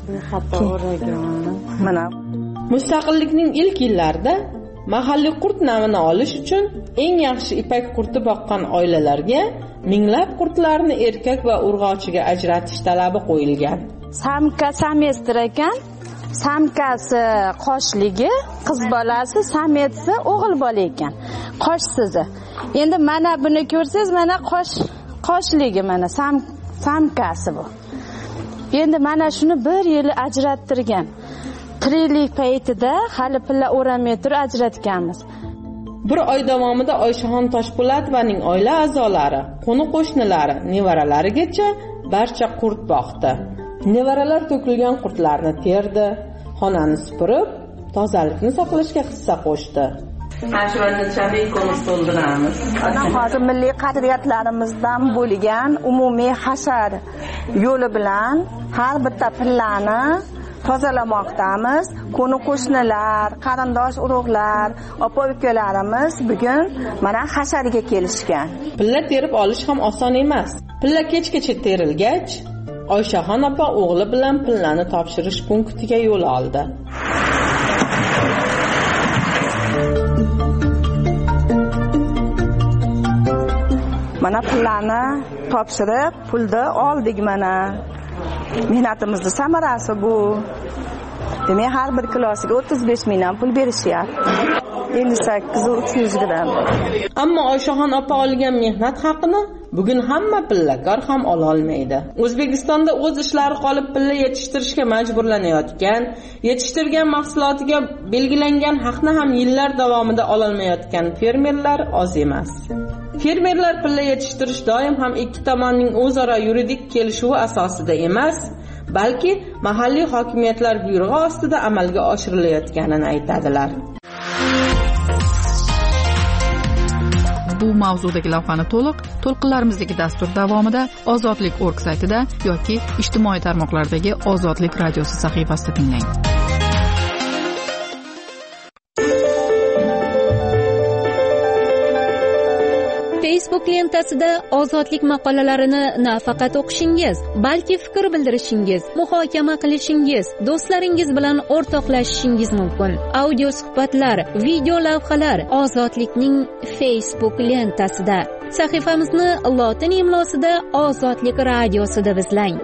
Speaker 21: Mana
Speaker 20: Mustaqillikning ilk yillarida mahalliy qurt namini olish uchun eng yaxshi ipak qurti boqqan oilalarga minglab qurtlarni erkak va urg'ochiga ajratish talabi qo'yilgan.
Speaker 14: Samka semestr ekan. Samkasi qoshligi, qiz bolasi, sametsi o'g'il bola ekan. Qoshsizi. Endi mana buni ko'rsangiz, mana qoshligi mana samkasi bu. Endi mana shuni 1 yil ajrattirgan. Tiriklik paytida hali pilla o'ramay turib ajratganmiz.
Speaker 20: 1 oy davomida Oyshaxon Toshpo'latovaning oila a'zolari, qo'ni-qo'shnilari, nevaralarigacha barcha qurt boqdi. Nevaralar to'kilgan qurtlarni terdi, xonani supurib, tozalikni saqlashga hissa qo'shdi. Ashurani chamikimiz to'ldiramiz.
Speaker 21: Hozir milliy qadriyatlarimizdan bo'lgan umumiy hashar yo'li bilan har bitta pillani tozalamoqdamiz. Qo'ni-qo'shnilar, qarindosh urug'lar, opa-ukalarimiz bugun mana hashariga kelishgan.
Speaker 20: Pilla terib olish ham oson emas. Pilla kechgacha terilgach, Oyshaxon opa o'g'li bilan pillani topshirish punktiga yo'l oldi.
Speaker 21: Mana pillani topshirib, pulni oldik mana. Mehnatimizning samarasi bu. Demak, har bir kilosiga 35 mingdan pul berishyapti. 58-300 gram.
Speaker 20: Ammo Oyshaxon opa olgan mehnat haqini bugun hamma pillakor ham ola olmaydi. O'zbekistonda o'z ishlari qolib pilla yetishtirishga majburlanayotgan, yetishtirgan mahsulotiga belgilangan haqni ham yillar davomida ola olmayotgan fermerlar oz emas. Fermerlar pilla yetishtirish doim ham ikki tomonning o'zaro yuridik kelishuvi asosida emas, balki mahalliy hokimiyatlar buyrug'i ostida amalga oshirilayotganini aytadilar.
Speaker 1: Bu mavzudagi lavhani to'lqinlarimizdagi dastur davomida ozodlik.org saytida yoki ijtimoiy tarmoqlardagi Ozodlik radiosi sahifasida tinglang.
Speaker 5: Facebook lentasida ozodlik maqolalarini nafaqat o'qishingiz, balki fikr bildirishingiz, muhokama qilishingiz, do'stlaringiz bilan o'rtoqlashishingiz mumkin. Audio suhbatlar, video lavhalar Ozodlikning Facebook lentasida. Sahifamizni lotin imlosida Ozodlik radiosi deb izlang.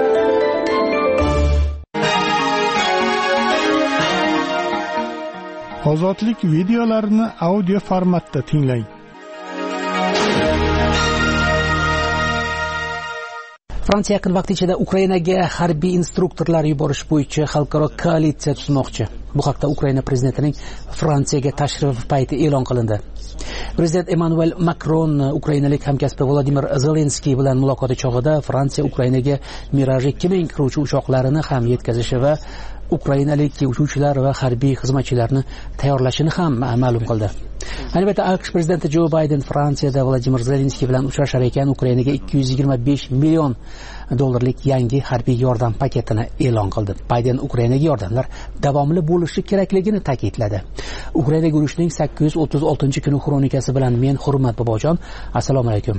Speaker 2: Ozodlik videolarini audio formatda tinglang.
Speaker 6: Fransiya yaqin vaqt ichida Ukrainaga harbiy instruktorlar yuborish bo'yicha xalqaro koalitsiya tuzmoqchi. Bu haqda Ukraina prezidentining Fransiyaga tashrifi payti e'lon qilindi. Prezident Emmanuel Macron ukrainalik hamkasbi Vladimir Zelenskiy bilan muloqoti chog'ida Fransiya Ukrainaga Mirage 2000 qiruvchi uchoqlarini ham yetkazishi va ukrainalik uchuvchilar va harbiy xizmatchilarni tayyorlashini ham ma'lum qildi. Ayni paytda AQSh prezidenti Jo Bayden Fransiyada Vladimir Zelenskiy bilan uchrashar ekan, Ukrainaga 225 million dollarlik yangi harbiy yordam paketini e'lon qildi. Bayden Ukrainaga yordamlar davomli bo'lishi kerakligini ta'kidladi. Ukrainaga urushning 836-kuni xronikasi bilan men Hurmat Bobojon. Assalomu alaykum.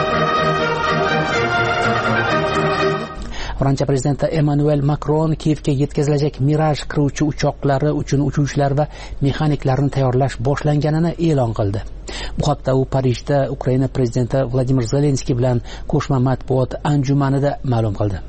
Speaker 6: Fransiya prezidenti Emmanuel Macron Kiyevga yetkazilajak Mirage qiruvchi uchoqlari uchun uchuvchilar va mexaniklarni tayyorlash boshlanganini e'lon qildi. Bu haqda u Parijda Ukraina prezidenti Vladimir Zelenskiy bilan qo'shma matbuot anjumanida ma'lum qildi.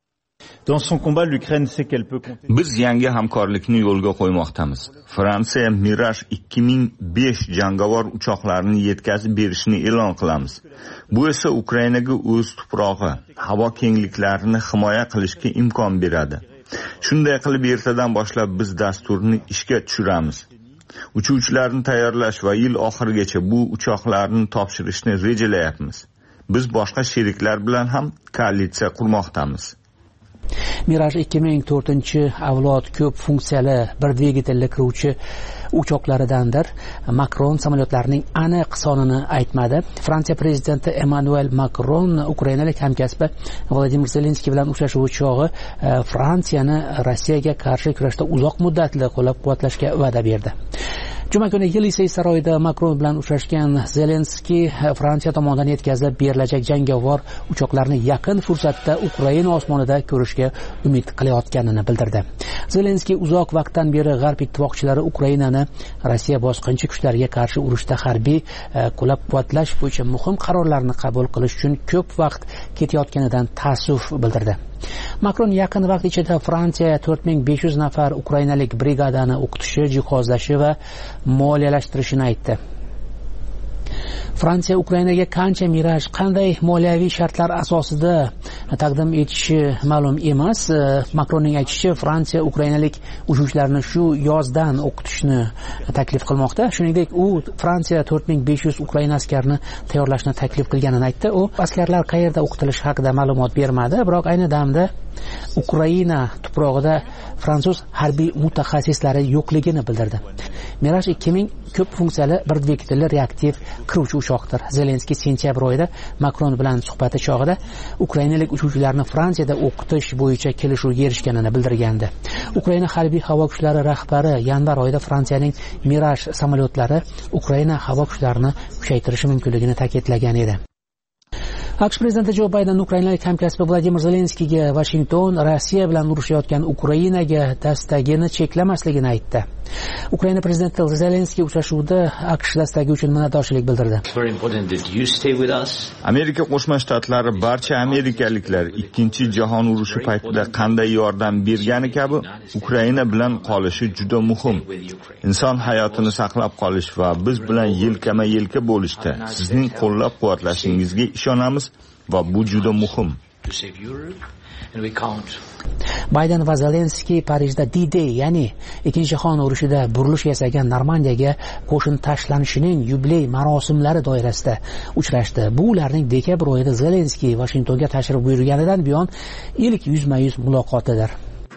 Speaker 23: Biz yangi hamkorlikni yo'lga qo'ymoqdamiz. Fransiya Mirage 2005 jangovar uchoqlarini yetkazib berishni e'lon qilamiz. Bu esa Ukrainaga o'z tuprog'i, havo kengliklarini himoya qilishga imkon beradi. Shunday qilib ertadan boshlab biz dasturni ishga tushiramiz. Uchuvchilarni tayyorlash va yil oxirigacha bu uchoqlarni topshirishni rejalayapmiz. Biz boshqa sheriklar bilan ham koalitsiya qurmoqdamiz.
Speaker 6: Mirage 2004-avlod ko'p funksiyali bir dvigatelli qiruvchi uchoqlaridandir. Macron samolyotlarining aniq sonini aytmadi. Fransiya prezidenti Emmanuel Macron ukrainalik hamkasbi Vladimir Zelenskiy bilan uchrashuv chog'i Fransiyani Rossiyaga qarshi kurashda uzoq muddatli qo'llab-quvvatlashga va'da berdi. Juma kuni Yelisey saroyida Macron bilan uchrashgan Zelenskiy Fransiya tomonidan yetkazilib berilajak jangovar uchoqlarni yaqin fursatda Ukraina osmonida ko'rishga umid qilayotganini bildirdi. Zelenskiy uzoq vaqtdan beri G'arb ittifoqchilari Ukrainani Rossiya bosqinchi kuchlariga qarshi urushda harbiy qo'llab-quvvatlash bo'yicha muhim qarorlarni qabul qilish uchun ko'p vaqt ketayotganidan ta'assuf bildirdi. Macron yaqin vaqt ichida Fransiya 4500 nafar ukrainalik brigadani o'qitishi, jihozlashi va moliyalashtirishini aytdi. Fransiya Ukrainaga qancha Mirage, qanday moliyaviy shartlar asosida taqdim etishi ma'lum emas. Macronning aytishicha, Fransiya ukrainalik uchuvchilarni shu yozdan o'qitishni taklif qilmoqda. Shuningdek, u Fransiya 4500 Ukraina askarini tayyorlashni taklif qilganini aytdi. U askarlar qayerda o'qitilishi haqida ma'lumot bermadi, biroq ayni damda Ukraina tuprog'ida fransuz harbiy mutaxassislari yo'qligini bildirdi. Mirage 2000 ko'p funksiyali bir dvigatelli reaktiv qiruvchi uchoqdir. Zelenskiy sentyabr oyida Macron bilan suhbati chog'ida ukrainalik uchuvchilarni Fransiyada o'qitish bo'yicha kelishuvga erishganini bildirgandi. Ukraina harbiy havo kuchlari rahbari yanvar oyida Fransiyaning Mirage samolyotlari Ukraina havo kuchlarini kuchaytirishi mumkinligini ta'kidlagan edi. AQSh prezidenti Jo Bayden ukrainalik hamkasbi Vladimir Zelenskiyga Washington Rossiya bilan urushayotgan Ukrainaga dastagini cheklamasligini aytdi. Ukraina prezidenti Zelenskiy uchrashuvda AQSh dastagi uchun minnatdorchilik bildirdi.
Speaker 23: Amerika Qo'shma Shtatlari barcha amerikaliklar Ikkinchi jahon urushi paytida qanday yordam bergani kabi Ukraina bilan qolishi juda muhim. Inson hayotini saqlab qolish va biz bilan yelkama-yelka bo'lishda sizning qo'llab-quvvatlashingizga ishonamiz va bu juda muhim.
Speaker 4: to save Europe, and we count.
Speaker 6: Bayden va Zelenskiy Parijda D-Day, ya'ni Ikkinchi jahon urushida burilish yasagan Normandiyaga qo'shin tashlanishining yubiley marosimlari doirasida uchrashdi. Bu ularning dekabr oyida Zelenskiy Washingtonga tashrif buyurganidan buyon ilk yuzma-yuz muloqotidir.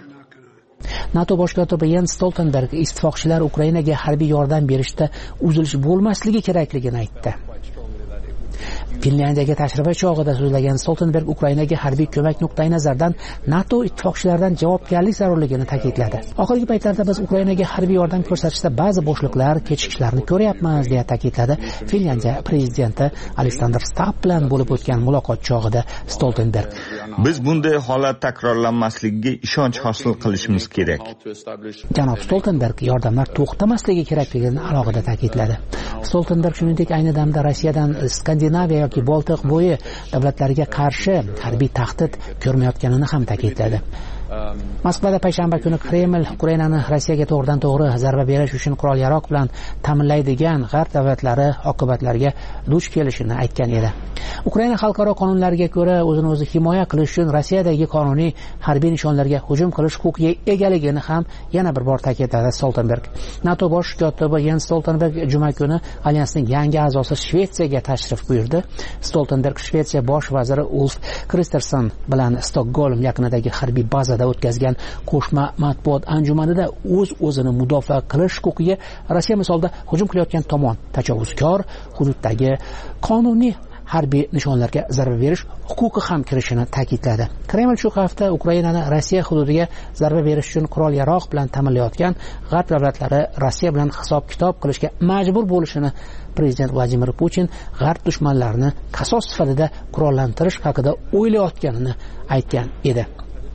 Speaker 6: NATO bosh kotibi Jens Stoltenberg ittifoqchilar Ukrainaga harbiy yordam berishda uzilish bo'lmasligi kerakligini aytdi. Finlyandiyaga tashrifi chog'ida so'zlagan Stoltenberg Ukrainaga harbiy ko'mak nuqtai nazaridan NATO ittifoqchilaridan javobgarlik zarurligini ta'kidladi. Oxirgi paytlarda biz Ukrainaga harbiy yordam ko'rsatishda ba'zi bo'shliqlar, kechikishlarni ko'ryapmiz, deya ta'kidladi Finlyandiya prezidenti Alexander Stubb bilan bo'lib o'tgan muloqot chog'ida Stoltenberg.
Speaker 23: Biz bunday holat takrorlanmasligiga ishonch hosil qilishimiz kerak.
Speaker 6: Janob Stoltenberg yordamlar to'xtamasligi kerakligini alohida ta'kidladi. Stoltenberg shuningdek ayni damda Rossiyadan Skandinaviya yoki Boltiq bo'yi davlatlariga qarshi harbiy tahdid ko'rmayotganini ham ta'kidladi. Moskvada payshanba kuni Kreml Ukrainani Rossiyaga to'g'ridan-to'g'ri zarba berish uchun qurol-yarog' bilan ta'minlaydigan g'arb davlatlari oqibatlarga duch kelishini aytgan edi. Ukraina xalqaro qonunlariga ko'ra o'zini o'zi himoya qilish uchun Rossiyadagi qonuniy harbiy nishonlarga hujum qilish huquqiga egaligini ham yana bir bor ta'kidladi Stoltenberg. NATO bosh kotibi Jens Stoltenberg juma kuni alyansning yangi a'zosi Shvetsiyaga tashrif buyurdi. Stoltenberg Shvetsiya bosh vaziri Ulf Kristersson bilan Stokgolm yaqinidagi harbiy bazada o'tkazgan qo'shma matbuot anjumanida o'z-o'zini mudofaa qilish huquqiga Rossiya misolida hujum qilayotgan tomon tajovuzkor hududdagi qonuniy harbiy nishonlarga zarba berish huquqi ham kirishini ta'kidladi. Kreml shu hafta Ukrainani Rossiya hududiga zarba berish uchun qurol-yarog' bilan ta'minlayotgan g'arb davlatlari Rossiya bilan hisob-kitob qilishga majbur bo'lishini prezident Vladimir Putin g'arb dushmanlarini qasos sifatida qurollantirish haqida o'ylayotganini aytgan edi.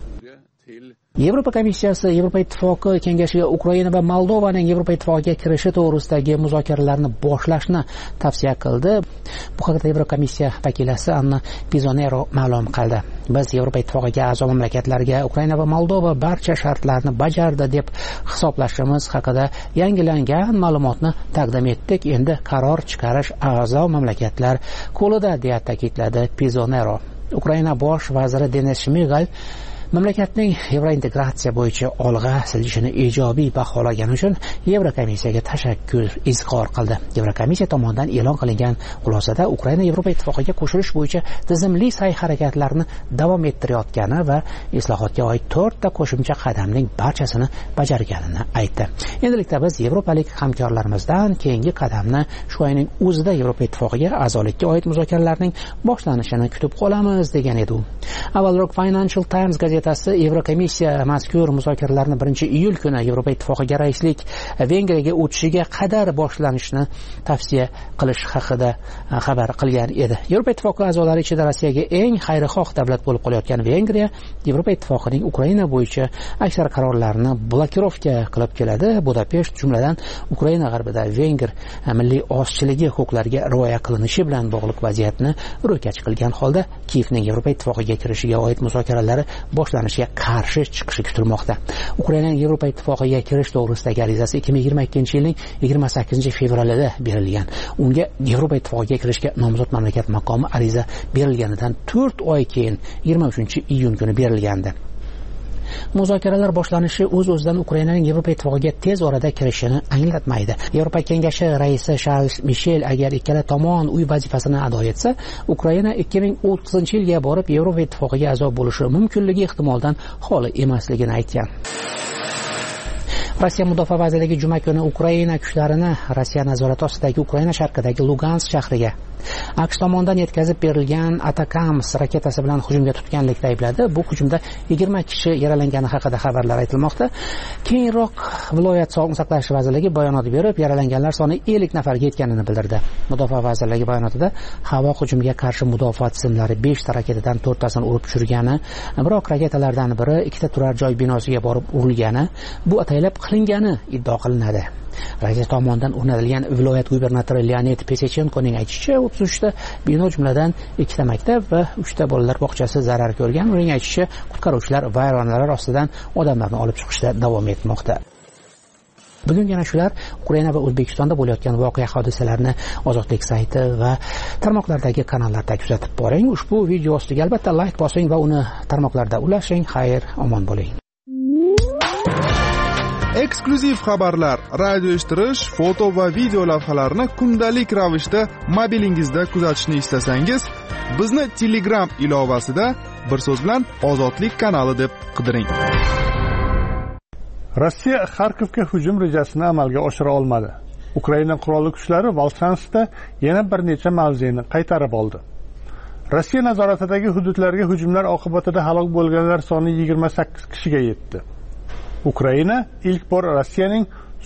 Speaker 6: Yevropa komissiyasi Yevropa ittifoqi kengashiga Ukraina va Moldovaning Yevropa ittifoqiga kirishi to'g'risidagi muzokaralarni boshlashni tavsiya qildi. Bu haqda Yevropa komissiya vakilasi Anna Pizonero ma'lum qildi. Biz Yevropa ittifoqiga a'zo mamlakatlarga Ukraina va Moldova barcha shartlarni bajardi deb hisoblashimiz haqida yangilangan ma'lumotni taqdim etdik. Endi qaror chiqarish a'zo mamlakatlar qo'lida, deya ta'kidladi Pizonero. Ukraina bosh vaziri Denis Shmigal mamlakatning yevrointegratsiya bo'yicha olg'a siljishini ijobiy baholagani uchun Yevrokomissiyaga tashakkur izhor qildi. Yevrokomissiya tomonidan e'lon qilingan xulosada Ukraina Yevropa ittifoqiga qo'shilish bo'yicha tizimli sa'y-harakatlarni davom ettirayotgani va islohotga oid 4 ta qo'shimcha qadamning barchasini bajarganini aytdi. Endilikda biz yevropalik hamkorlarimizdan keyingi qadamni shu oyning o'zida Yevropa ittifoqiga a'zolikka oid muzokaralarning boshlanishini kutib qolamiz, degan edi u. Avvalroq Financial Times gazetasi Yevrokomissiya mazkur muzokaralarni 1-iyul kuni Yevropa ittifoqiga raislik Vengriyaga o'tishiga qadar boshlanishni tavsiya qilish haqida xabar qilgan edi. Yevropa ittifoqi a'zolari ichida Rossiyaga eng xayrixoh davlat bo'lib qolayotgan Vengriya Yevropa ittifoqining Ukraina bo'yicha aksar qarorlarini blokirovka qilib keladi. Budapesht jumladan Ukraina g'arbida Vengr milliy ozchiligi huquqlariga rioya qilinishi bilan bog'liq vaziyatni ro'kach qilgan holda Kiyevning Yevropa ittifoqiga kirishiga oid muzokaralari boshlanishiga qarshi chiqishi kutilmoqda. Ukrainaning Yevropa ittifoqiga kirish to'g'risidagi arizasi 2022-yilning 28-fevralida berilgan. Unga Yevropa ittifoqiga kirishga nomzod mamlakat maqomi ariza berilganidan 4 oy keyin 23-iyun kuni berilgandi. Muzokaralar boshlanishi o'z-o'zidan Ukrainaning Yevropa ittifoqiga tez orada kirishini anglatmaydi. Yevropa kengashi raisi Charles Michel agar ikkala tomon uy vazifasini ado etsa, Ukraina 2030-yilga borib Yevropa ittifoqiga a'zo bo'lishi mumkinligi ehtimoldan xoli emasligini aytgan. Rossiya mudofaa vazirligi juma kuni Ukraina kuchlarini Rossiya nazorati ostidagi Ukraina sharqidagi Lugansk shahriga AQSh tomonidan yetkazib berilgan Atakams raketasi bilan hujumga tutganlikda aybladi. Bu hujumda 20 kishi yaralangani haqida xabarlar aytilmoqda. Keyinroq viloyat sog'liqni saqlash vazirligi bayonot berib, yaralanganlar soni 50 nafarga yetganini bildirdi. Mudofaa vazirligi bayonotida havo hujumiga qarshi mudofaa tizimlari 5 ta raketadan 4 tasini urib tushirgani, biroq raketalardan biri 2 ta turar joy binosiga borib urilgani, bu ataylab qilingani iddio qilinadi. Rossiya tomonidan o'rnatilgan viloyat gubernatori Leonid Pesechenkoning aytishicha, 33 ta bino jumladan 2 ta maktab va 3 ta bolalar bog'chasi zarar ko'rgan. Uning aytishicha, qutqaruvchilar vayronalar ostidan odamlarni olib chiqishda davom etmoqda. bugun yana shular Ukraina va O'zbekistonda bo'layotgan voqea hodisalarni Ozodlik sayti va tarmoqlardagi kanallarda kuzatib boring. Ushbu video ostiga albatta like bosing va uni tarmoqlarda ulashing. Xayr, omon bo'ling.
Speaker 3: Eksklyuziv xabarlar, radio eshittirish, foto va video lavhalarni kundalik ravishda mobilingizda kuzatishni istasangiz, bizni Telegram ilovasida bir so'z bilan Ozodlik kanali deb qidiring.
Speaker 2: Rossiya Xarkovga hujum rejasini amalga oshira olmadi. Ukraina qurolli kuchlari Volchanskda yana bir necha mavzeni qaytarib oldi. Rossiya nazoratidagi hududlarga hujumlar oqibatida halok bo'lganlar soni 28 kishiga yetdi. Ukraina ilk bor Rossiyaning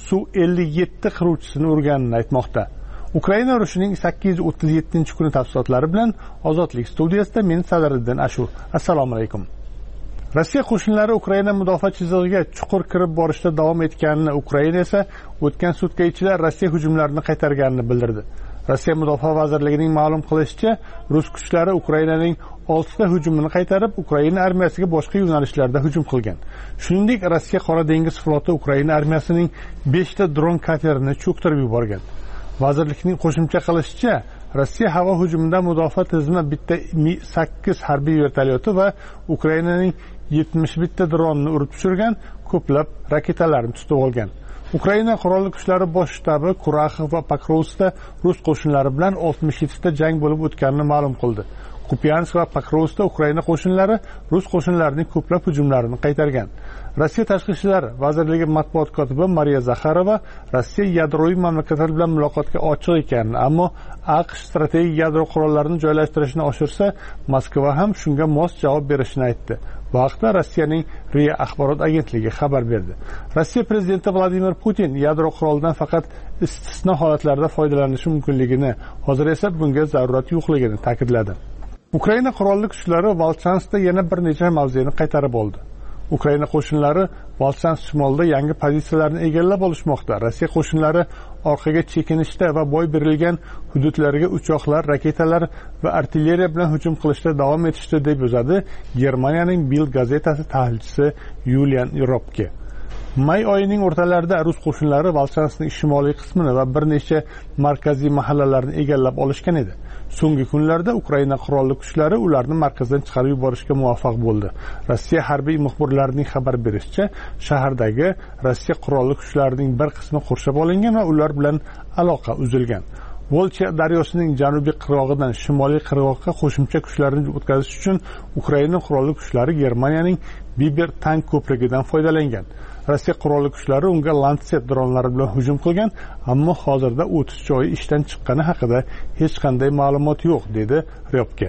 Speaker 2: Su-57 qiruvchisini urganini aytmoqda. Ukraina urushining 837-kuni tafsilotlari bilan Ozodlik studiyasida men Sadiriddin Ashur. Assalomu alaykum. Rossiya qo'shinlari Ukraina mudofaa chizig'iga chuqur kirib borishda davom etganini, Ukraina esa o'tgan sutka ichida Rossiya hujumlarini qaytarganini bildirdi. Rossiya Mudofaa vazirligining ma'lum qilishicha, rus kuchlari Ukrainaning 6 ta hujumini qaytarib, Ukraina armiyasiga boshqa yo'nalishlarda hujum qilgan. Shuningdek, Rossiya Qora dengiz floti Ukraina armiyasining 5 ta dron katerini cho'ktirib yuborgan. Vazirlikning qo'shimcha qilishicha, Rossiya havo hujumida mudofaa tizimi bitta Mi-8 harbiy vertolyoti va Ukrainaning 71 ta dronini urib tushirgan, ko'plab raketalarni tutib olgan. Ukraina qurolli kuchlari bosh shtabi Kuraxov va Pokrovskda rus qo'shinlari bilan 67 ta jang bo'lib o'tganini ma'lum qildi. Kupiansk va Pokrovskda Ukraina qo'shinlari rus qo'shinlarining ko'plab hujumlarini qaytargan. Rossiya Tashqi ishlar vazirligi matbuot kotibi Mariya Zakharova Rossiya yadroviy mamlakatlar bilan muloqotga ochiq ekanini, ammo AQSh strategik yadro qurollarini joylashtirishni oshirsa, Moskva ham shunga mos javob berishini aytdi. Bu haqda Rossiyaning RIA axborot agentligi xabar berdi. Rossiya prezidenti Vladimir Putin yadro qurolidan faqat istisno holatlarda foydalanishi mumkinligini, hozir esa bunga zarurat yo'qligini ta'kidladi. Ukraina qurolli kuchlari Volchanskda yana bir necha mavzeni qaytarib oldi. Ukraina qo'shinlari Volchansk shimolida yangi pozitsiyalarni egallab olishmoqda. Rossiya qo'shinlari orqaga chekinishda va boy berilgan hududlarga uchoqlar, raketalar va artilleriya bilan hujum qilishda davom etishdi deb yozadi Germaniyaning Bild gazetasi tahlilchisi Yulian Ropke. May oyining o'rtalarida rus qo'shinlari Volchanskning shimoliy qismini va bir necha markaziy mahallalarni egallab olishgan edi. So'nggi kunlarda Ukraina qurolli kuchlari ularni markazdan chiqarib yuborishga muvaffaq bo'ldi. Rossiya harbiy muxbirlarining xabar berishicha, shahardagi Rossiya qurolli kuchlarining bir qismi qurshab olingan va ular bilan aloqa uzilgan. Volcha daryosining janubiy qirg'og'idan shimoliy qirg'oqqa qo'shimcha kuchlarni o'tkazish uchun Ukraina qurolli kuchlari Germaniyaning Biber tank ko'prigidan foydalangan. Rossiya qurolli kuchlari unga Lancet dronlari bilan hujum qilgan, ammo hozirda o'tish joyi ishdan chiqqani haqida hech qanday ma'lumot yo'q, dedi Ryobke.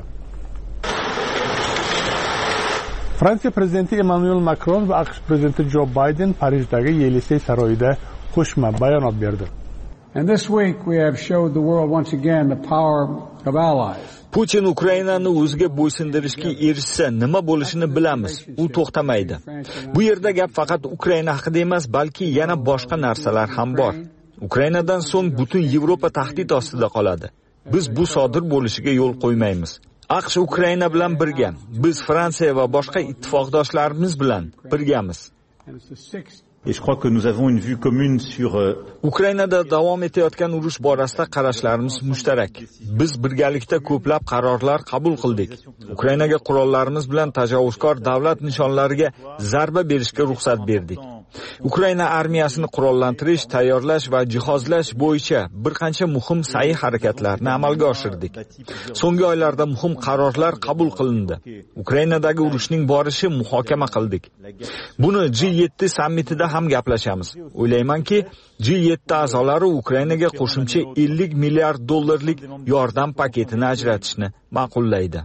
Speaker 2: Fransiya prezidenti Emmanuel Macron va AQSh prezidenti Joe Biden Parijdagi Yelisey saroyida qo'shma bayonot berdi.
Speaker 7: And this week we have showed the world once again the power of allies.
Speaker 23: Putin Ukrainani o'ziga bo'ysundirishga erishsa nima bo'lishini bilamiz. U to'xtamaydi. Bu yerda gap faqat Ukraina haqida emas, balki yana boshqa narsalar ham bor. Ukrainadan so'ng butun Yevropa tahdid ostida qoladi. Biz bu sodir bo'lishiga yo'l qo'ymaymiz. AQSh Ukraina bilan birga, biz Fransiya va boshqa ittifoqdoshlarimiz bilan birgamiz.
Speaker 8: Et je crois que nous avons une vue commune sur
Speaker 23: Ukrainada davom etayotgan urush borasida qarashlarimiz mushtarak. Biz birgalikda ko'plab qarorlar qabul qildik. Ukrainaga qurollarimiz bilan tajovuzkor davlat nishonlariga zarba berishga ruxsat berdik. Ukraina armiyasini qurollantirish, tayyorlash va jihozlash bo'yicha bir qancha muhim sa'y harakatlarni amalga oshirdik. So'nggi oylarda muhim qarorlar qabul qilindi. Ukrainadagi urushning borishi muhokama qildik. Buni G7 sammitida ham gaplashamiz. O'ylaymanki, G7 a'zolari Ukrainaga qo'shimcha 50 milliard dollarlik yordam paketini ajratishni ma'qullaydi.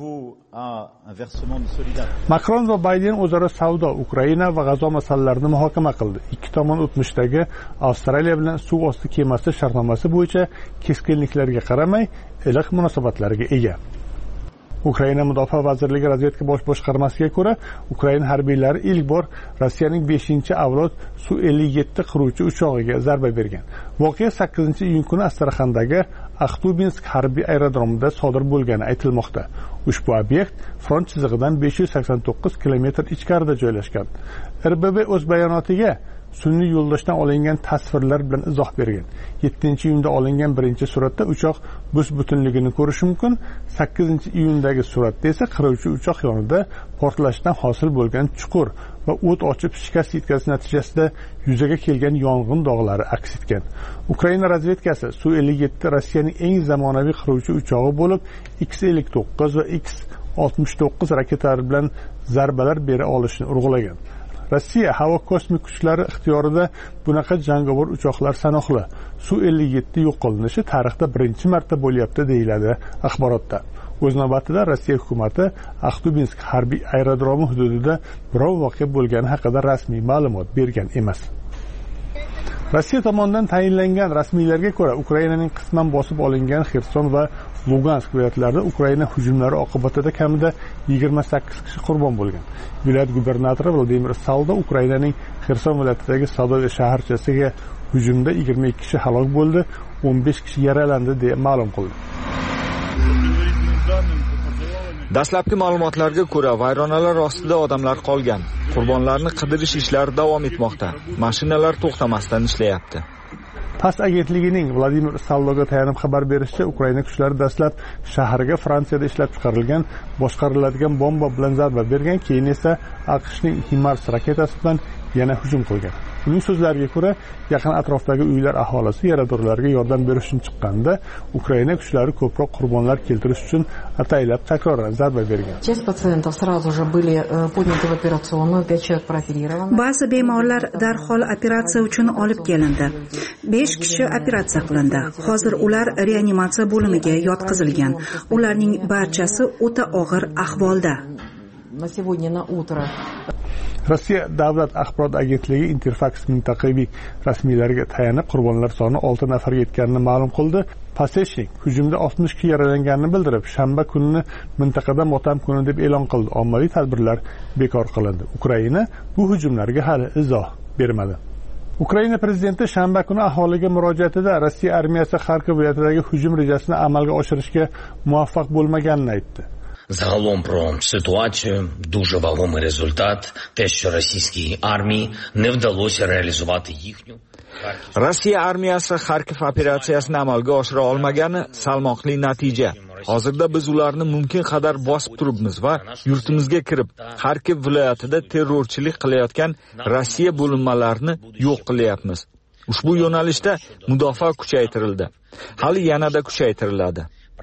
Speaker 2: Makron va Bayden o'zaro savdo, Ukraina va G'azo masalalarini muhokama qildi. Ikki tomon o'tmishdagi Avstraliya bilan suv osti kemasi shartnomasi bo'yicha keskinliklarga qaramay, iliq munosabatlarga ega. Ukraina Mudofaa vazirligi razvedka bosh boshqarmasiga ko'ra, Ukraina harbiylari ilk bor Rossiyaning 5-avlod Su-57 qiruvchi uchog'iga zarba bergan. Voqea 8-iyun kuni Astraxandagi Axtubinsk harbiy aerodromida sodir bo'lgani aytilmoqda. Ushbu obyekt front chizig'idan 589 kilometr ichkarida joylashgan. RBB o'z bayonotiga sun'iy yo'ldoshdan olingan tasvirlar bilan izoh bergan. 7-iyunda olingan birinchi suratda uchoq bus-butunligini ko'rish mumkin. 8-iyundagi suratda esa qiruvchi uchoq yonida portlashdan hosil bo'lgan chuqur va o't ochib shikast yetkazish natijasida yuzaga kelgan yong'in dog'lari aks etgan. Ukraina razvedkasi Su-57 Rossiyaning eng zamonaviy qiruvchi uchog'i bo'lib, X-59 va X-69 raketalari bilan zarbalar bera olishini urg'ulagan. Rossiya havo kosmik kuchlari ixtiyorida bunaqa jangovar uchoqlar sanoqli. Su-57 yo'q qilinishi tarixda birinchi marta bo'lyapti deyiladi axborotda. O'z navbatida Rossiya hukumati Axtubinsk harbiy aerodromi hududida biror voqea bo'lgani haqida rasmiy ma'lumot bergan emas. Rossiya tomonidan tayinlangan rasmiylarga ko'ra, Ukrainaning qisman bosib olingan Xerson va Lugansk viloyatlarida Ukraina hujumlari oqibatida kamida 28 kishi qurbon bo'lgan. Viloyat gubernatori Vladimir Saldo Ukrainaning Xerson viloyatidagi Sadoy shaharchasiga hujumda 22 kishi halok bo'ldi, 15 kishi yaralandi deb ma'lum qildi.
Speaker 9: Dastlabki ma'lumotlarga ko'ra, vayronalar ostida odamlar qolgan. Qurbonlarni qidirish ishlari davom etmoqda. Mashinalar to'xtamasdan ishlayapti.
Speaker 2: TASS agentligining Vladimir Saldoga tayanib xabar berishicha, Ukraina kuchlari dastlab shaharga Fransiyada ishlab chiqarilgan boshqariladigan bomba bilan zarba bergan, keyin esa AQShning HIMARS raketasi bilan yana hujum qilgan. Uning so'zlariga ko'ra, yaqin atrofdagi uylar aholisi yaradorlarga yordam berish uchun chiqqanda, Ukraina kuchlari ko'proq qurbonlar keltirish uchun ataylab takroran zarba bergan.
Speaker 10: Ba'zi bemorlar darhol operatsiya uchun olib kelindi. 5 kishi operatsiya qilindi. Hozir ular reanimatsiya bo'limiga yotqizilgan. Ularning barchasi o'ta og'ir ahvolda.
Speaker 2: Rossiya davlat axborot agentligi Interfax mintaqaviy rasmiylariga tayanib qurbonlar soni 6 nafarga yetganini ma'lum qildi. Pasechnik hujumda 60 kishi yaralanganini bildirib, shanba kunini mintaqada motam kuni deb e'lon qildi. Ommaviy tadbirlar bekor qilindi. Ukraina bu hujumlarga hali izoh bermadi. Ukraina prezidenti shanba kuni aholiga murojaatida Rossiya armiyasi Xarkov viloyatidagi hujum rejasini amalga oshirishga muvaffaq bo'lmaganini aytdi.
Speaker 11: Загалом про ситуацію дуже вагомий результат те, що російській армії не вдалося реалізувати їхню
Speaker 9: Rossiya armiyasi Xarkov operatsiyasini amalga oshira olmagani salmoqli natija. Hozirda biz ularni mumkin qadar bosib turibmiz va yurtimizga kirib, Xarkov viloyatida terrorchilik qilayotgan Rossiya bo'linmalarini yo'q qilyapmiz. Ushbu yo'nalishda mudofaa kuchaytirildi. Hali yanada kuchaytiriladi.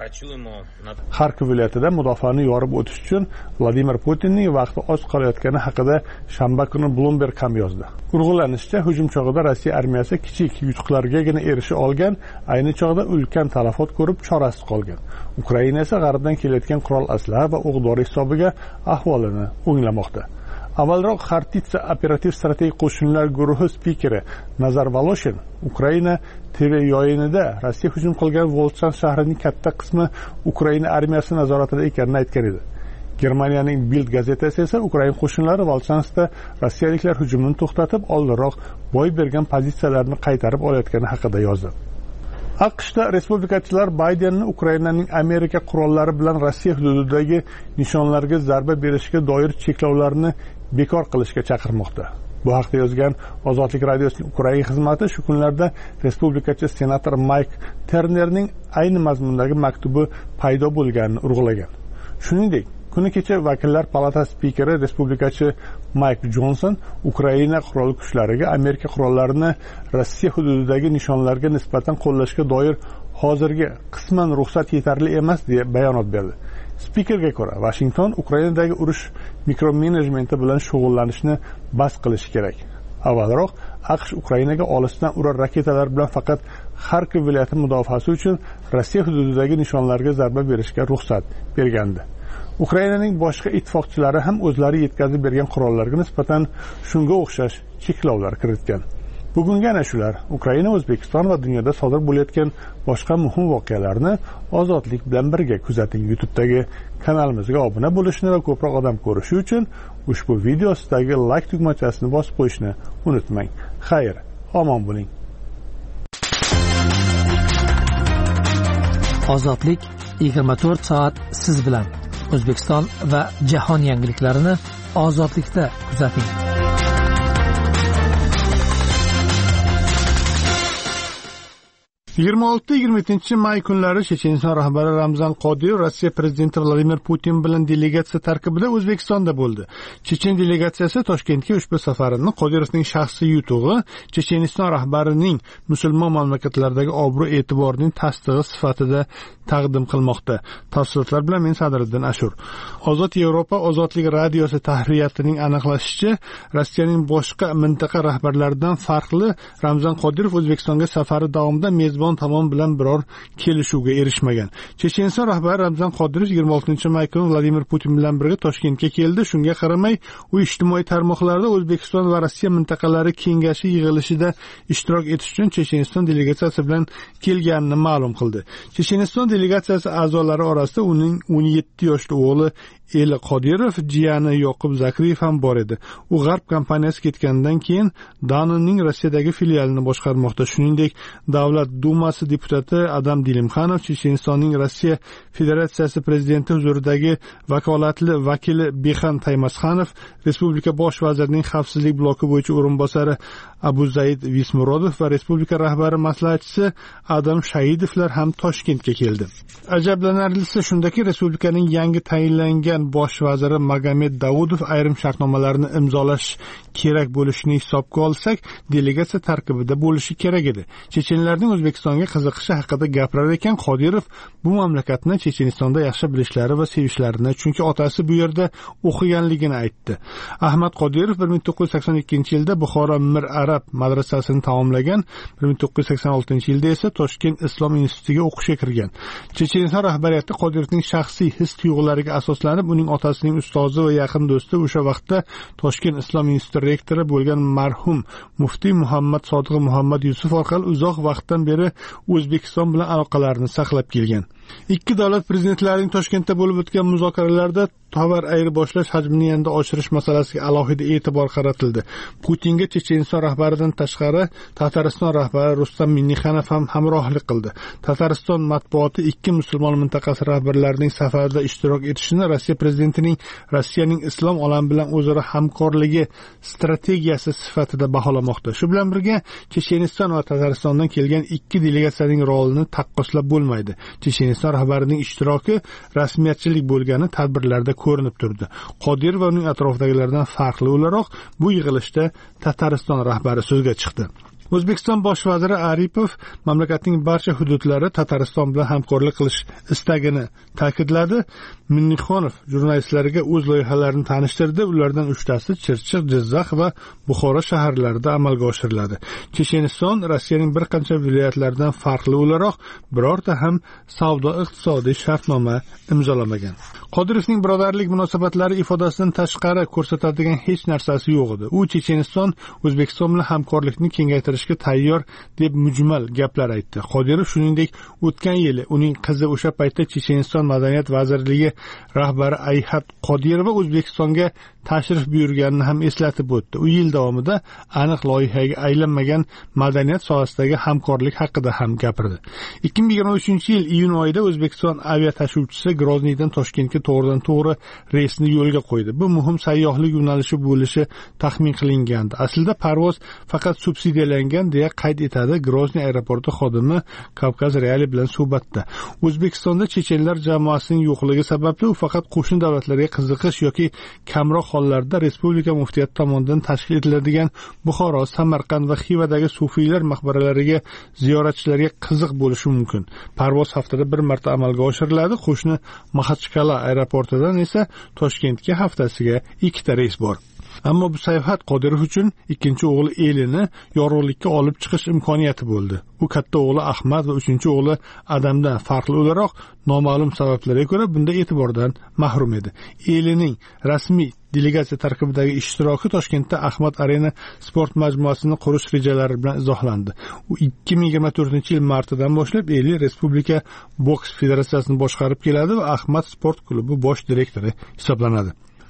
Speaker 2: Xarkov viloyatida mudofaani yorib o'tish uchun Vladimir Putinning vaqti oz qolayotgani haqida shanba kuni Bloomberg ham yozdi. Urg'ulanishicha, hujum chog'ida Rossiya armiyasi kichik yutuqlargagina erisha olgan, ayni chog'da ulkan talafot ko'rib chorasiz qolgan. Ukraina esa g'arbdan kelayotgan qurol asliha va o'q-dori hisobiga ahvolini o'nglamoqda. Avvalroq Xartitsa operativ strategik qo'shinlar guruhi spikeri Nazar Voloshin Ukraina TV yo'yinida Rossiya hujum qilgan Volchan shahrining katta qismi Ukraina armiyasi nazoratida ekanini aytgan edi. Germaniyaning Bild gazetasi esa Ukraina qo'shinlari Volchanskda rossiyaliklar hujumini to'xtatib, oldinroq boy bergan pozitsiyalarini qaytarib olayotgani haqida yozdi. AQShda respublikachilar Baydenni Ukrainaning Amerika qurollari bilan Rossiya hududidagi nishonlarga zarba berishga doir cheklovlarni bekor qilishga chaqirmoqda. Bu haqda yozgan Ozodlik radiosining Ukraina xizmati shu kunlarda respublikachi senator Mike Ternerning ayni mazmundagi maktubi paydo bo'lganini urg'ulagan. Shuningdek, kuni kecha vakillar palatasi spikeri respublikachi Mike Johnson Ukraina qurolli kuchlariga Amerika qurollarini Rossiya hududidagi nishonlarga nisbatan qo'llashga doir hozirgi qisman ruxsat yetarli emas deya bayonot berdi. Spikerga ko'ra, Washington Ukrainadagi urush mikromenejmenti bilan shug'ullanishni bas qilish kerak. Avvalroq AQSh Ukrainaga olisdan urar raketalar bilan faqat Xarkov viloyati mudofaasi uchun Rossiya hududidagi nishonlarga zarba berishga ruxsat bergandi. Ukrainaning boshqa ittifoqchilari ham o'zlari yetkazib bergan qurollarga nisbatan shunga o'xshash cheklovlar kiritgan. Bugungi ana shular Ukraina, O'zbekiston va dunyoda sodir bo'layotgan boshqa muhim voqealarni ozodlik bilan birga kuzating. YouTube'dagi kanalimizga obuna bo'lishni va ko'proq odam ko'rishi uchun ushbu video ostidagi like tugmachasini bosib qo'yishni unutmang. Xayr, omon bo'ling.
Speaker 24: Ozodlik 24 soat siz bilan. O'zbekiston va jahon yangiliklarini ozodlikda kuzating.
Speaker 2: 26-27 may kunlari Checheniston rahbari Ramzan Qodirov Rossiya prezidenti Vladimir Putin bilan delegatsiya tarkibida O'zbekistonda bo'ldi. Chechen delegatsiyasi Toshkentga ushbu safarini Qodirovning shaxsiy yutug'i, Checheniston rahbarining musulmon mamlakatlardagi obro'-e'tiborining tasdig'i sifatida taqdim qilmoqda. Tafsilotlar bilan men Sadriddin Ashur. Ozod Yevropa ozodlik radiosi tahriyatining aniqlashicha, Rossiyaning boshqa mintaqa rahbarlaridan farqli Ramzan Qodirov O'zbekistonga safari davomida mezbon tomon bilan biror kelishuvga erishmagan. Checheniston rahbari Ramzan Qodirov 26-may kuni Vladimir Putin bilan birga Toshkentga keldi. Shunga qaramay, u ijtimoiy tarmoqlarda O'zbekiston va Rossiya mintaqalari kengashi yig'ilishida ishtirok etish uchun Checheniston delegatsiyasi bilan kelganini ma'lum qildi. Checheniston delegatsiyasi a'zolari orasida uning 17 yoshli o'g'li Eli Qodirov, jiyani Yoqub Zakriyev ham bor edi. U G'arb kompaniyasi ketgandan keyin Danonning Rossiyadagi filialini boshqarmoqda. Shuningdek, Davlat Dumasi deputati Adam Dilimxanov, Chechenistonning Rossiya Federatsiyasi prezidenti huzuridagi vakolatli vakili Bexan Taymasxanov, Respublika bosh vazirining xavfsizlik bloki bo'yicha o'rinbosari Abu Zaid Vismurodov va Respublika rahbari maslahatchisi Adam Shahidovlar ham Toshkentga keldi. Ajablanarlisi shundaki, respublikaning yangi tayinlangan bosh vaziri Magomed Davudov ayrim shartnomalarni imzolash kerak bo'lishini hisobga olsak, delegatsiya tarkibida bo'lishi kerak edi. Chechenlarning O'zbekistonga qiziqishi haqida gapirar ekan, Qodirov bu mamlakatni Chechenistonda yaxshi bilishlari va sevishlarini, chunki otasi bu yerda o'qiganligini aytdi. Ahmad Qodirov 1982-yilda Buxoro Mir Arab madrasasini tamomlagan, 1986-yilda esa Toshkent Islom institutiga o'qishga kirgan. Checheniston rahbariyati Qodirovning shaxsiy his-tuyg'ulariga asoslanib, uning otasining ustozi va yaqin do'sti, o'sha vaqtda Toshkent Islom instituti rektori bo'lgan marhum muftiy Muhammad Sodiq Muhammad Yusuf orqali uzoq vaqtdan beri O'zbekiston bilan aloqalarni saqlab kelgan. Ikki davlat prezidentlarining Toshkentda bo'lib o'tgan muzokaralarda tovar ayirboshlash hajmini yanada oshirish masalasiga alohida e'tibor qaratildi. Putinga Checheniston rahbaridan tashqari Tatariston rahbari Rustam Minnixanov ham hamrohlik qildi. Tatariston matbuoti ikki musulmon mintaqasi rahbarlarining safarda ishtirok etishini Rossiya prezidentining Rossiyaning islom olami bilan o'zaro hamkorligi strategiyasi sifatida baholamoqda. Shu bilan birga Checheniston va Tataristondan kelgan ikki delegatsiyaning rolini taqqoslab bo'lmaydi. Checheniston rahbarining ishtiroki rasmiyatchilik bo'lgani tadbirlarda ko'rinib turdi. Qodirov va uning atrofidagilardan farqli o'laroq bu yig'ilishda Tatariston rahbari so'zga chiqdi. O'zbekiston bosh vaziri Aripov mamlakatning barcha hududlari Tatariston bilan hamkorlik qilish istagini ta'kidladi. Minnixonov jurnalistlarga o'z loyihalarini tanishtirdi. Ulardan 3tasi Chirchiq, Jizzax va Buxoro shaharlarida amalga oshiriladi. Checheniston Rossiyaning bir qancha viloyatlaridan farqli o'laroq birorta ham savdo-iqtisodiy shartnoma imzolamagan. Qodirovning birodarlik munosabatlari ifodasidan tashqari ko'rsatadigan hech narsasi yo'q edi. U Checheniston O'zbekiston bilan hamkorlikni kengaytirishga tayyor deb mujmal gaplar aytdi. Qodirov shuningdek, o'tgan yili uning qizi o'sha paytda Checheniston madaniyat vazirligi rahbari Ayhat Qodirova O'zbekistonga tashrif buyurganini ham eslatib o'tdi. U yil davomida aniq loyihaga aylanmagan madaniyat sohasidagi hamkorlik haqida ham gapirdi. 2023-yil iyun oyida O'zbekiston aviatashuvchisi Grozniydan Toshkentga to'g'ridan-to'g'ri reysni yo'lga qo'ydi. Bu muhim sayyohlik yo'nalishi bo'lishi taxmin qilingandi. Aslida parvoz faqat subsidiyalangan deya qayd etadi Grozniy aeroporti xodimi Kavkaz Reali bilan suhbatda. O'zbekistonda chechenlar jamoasining yo'qligi sababli u faqat qo'shni davlatlarga qiziqish yoki kamroq hollarda respublika muftiyati tomonidan tashkil etiladigan Buxoro, Samarqand va Xivadagi sufiylar maqbaralariga ziyoratchilarga qiziq bo'lishi mumkin. Parvoz haftada bir marta amalga oshiriladi. Qo'shni Maxachqala aeroportidan esa Toshkentga haftasiga 2ta reys bor. Ammo bu sayohat Qodirov uchun ikkinchi o'g'li Elini yorug'likka olib chiqish imkoniyati bo'ldi. U katta o'g'li Ahmad va uchinchi o'g'li Adamdan farqli o'laroq noma'lum sabablarga ko'ra bunda e'tibordan mahrum edi. Elining rasmiy delegatsiya tarkibidagi ishtiroki Toshkentda Ahmad Arena sport majmuasini qurish rejalari bilan izohlandi. U 2024-yil martidan boshlab Eli Respublika boks federatsiyasini boshqarib keladi va Ahmad sport klubi bosh direktori hisoblanadi.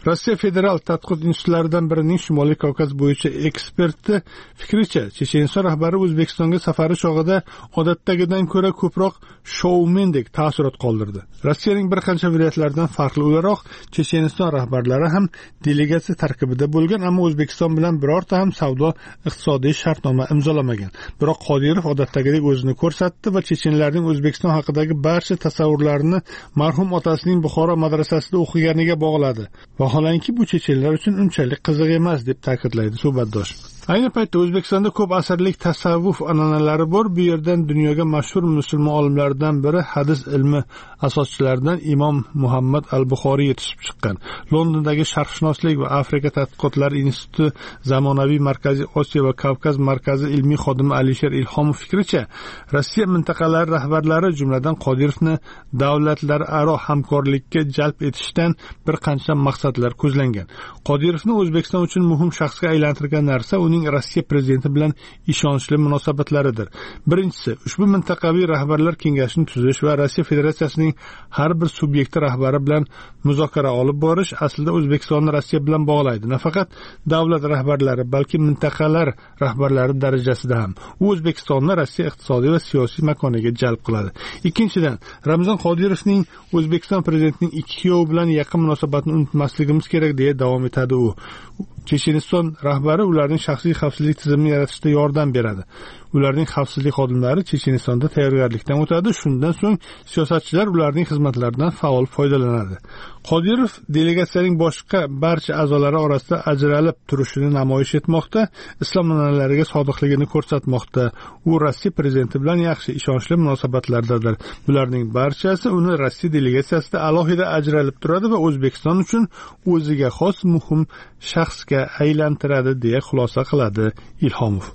Speaker 2: Rossiya federal tadqiqot institutlaridan birining Shimoliy Kavkaz bo'yicha eksperti fikricha, Checheniston rahbari O'zbekistonga safari chog'ida odatdagidan ko'ra ko'proq shoumendek taassurot qoldirdi. Rossiyaning bir qancha viloyatlaridan farqli o'laroq, Checheniston rahbarlari ham delegatsiya tarkibida bo'lgan, ammo O'zbekiston bilan birorta ham savdo-iqtisodiy shartnoma imzolamagan. Biroq Qodirov odatdagidek o'zini ko'rsatdi va chechenlarning O'zbekiston haqidagi barcha tasavvurlarini marhum otasining Buxoro madrasasida o'qiganiga bog'ladi. Vaholanki bu chechenlar uchun unchalik qiziq emas deb ta'kidlaydi suhbatdosh. Ayni paytda O'zbekistonda ko'p asrlik tasavvuf an'analari bor. Bu yerdan dunyoga mashhur musulmon olimlardan biri hadis ilmi asoschilaridan Imom Muhammad al-Buxoriy yetishib chiqqan. Londondagi Sharqshunoslik va Afrika tadqiqotlari instituti zamonaviy Markaziy Osiyo va Kavkaz markazi ilmiy xodimi Alisher Ilhomov fikricha, Rossiya mintaqalari rahbarlari, jumladan Qodirovni davlatlararo hamkorlikka jalb etishdan bir qancha maqsadlar ko'zlangan. Qodirovni O'zbekiston uchun muhim shaxsga aylantirgan narsa uning Rossiya prezidenti bilan ishonchli munosabatlaridir. Birinchisi, ushbu mintaqaviy rahbarlar kengashini tuzish va Rossiya Federatsiyasining har bir subyekti rahbari bilan muzokara olib borish aslida O'zbekistonni Rossiya bilan bog'laydi. Nafaqat davlat rahbarlari, balki mintaqalar rahbarlari darajasida ham. U O'zbekistonni Rossiya iqtisodiy va siyosiy makoniga jalb qiladi. Ikkinchidan, Ramzan Qodirovning O'zbekiston prezidentining ikki kuyovi bilan yaqin munosabatni unutmasligimiz kerak deya davom etadi u. Checheniston rahbari ularning shaxsiy xavfsizlik tizimini yaratishda yordam beradi. Ularning xavfsizlik xodimlari Chechenistonda tayyorgarlikdan o'tadi. Shundan so'ng siyosatchilar ularning xizmatlaridan faol foydalanadi. Qodirov delegatsiyaning boshqa barcha a'zolari orasida ajralib turishini namoyish etmoqda, islom an'analariga sodiqligini ko'rsatmoqda. U Rossiya prezidenti bilan yaxshi, ishonchli munosabatlardadir. Bularning barchasi uni Rossiya delegatsiyasida alohida ajralib turadi va O'zbekiston uchun o'ziga xos muhim shaxsga aylantiradi deya xulosa qiladi Ilhomov.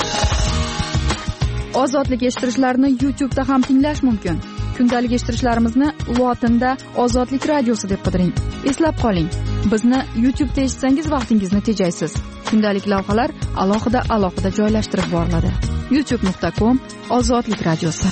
Speaker 1: Ozodlik eshittirishlarni YouTube'da ham tinglash mumkin. Kundalik eshittirishlarimizni lotinda Ozodlik radiosi deb qidiring. Eslab qoling, bizni YouTube'da eshitsangiz vaqtingizni tejaysiz. Kundalik lavhalar alohida joylashtirib boriladi. youtube.com/Ozodlik radiosi.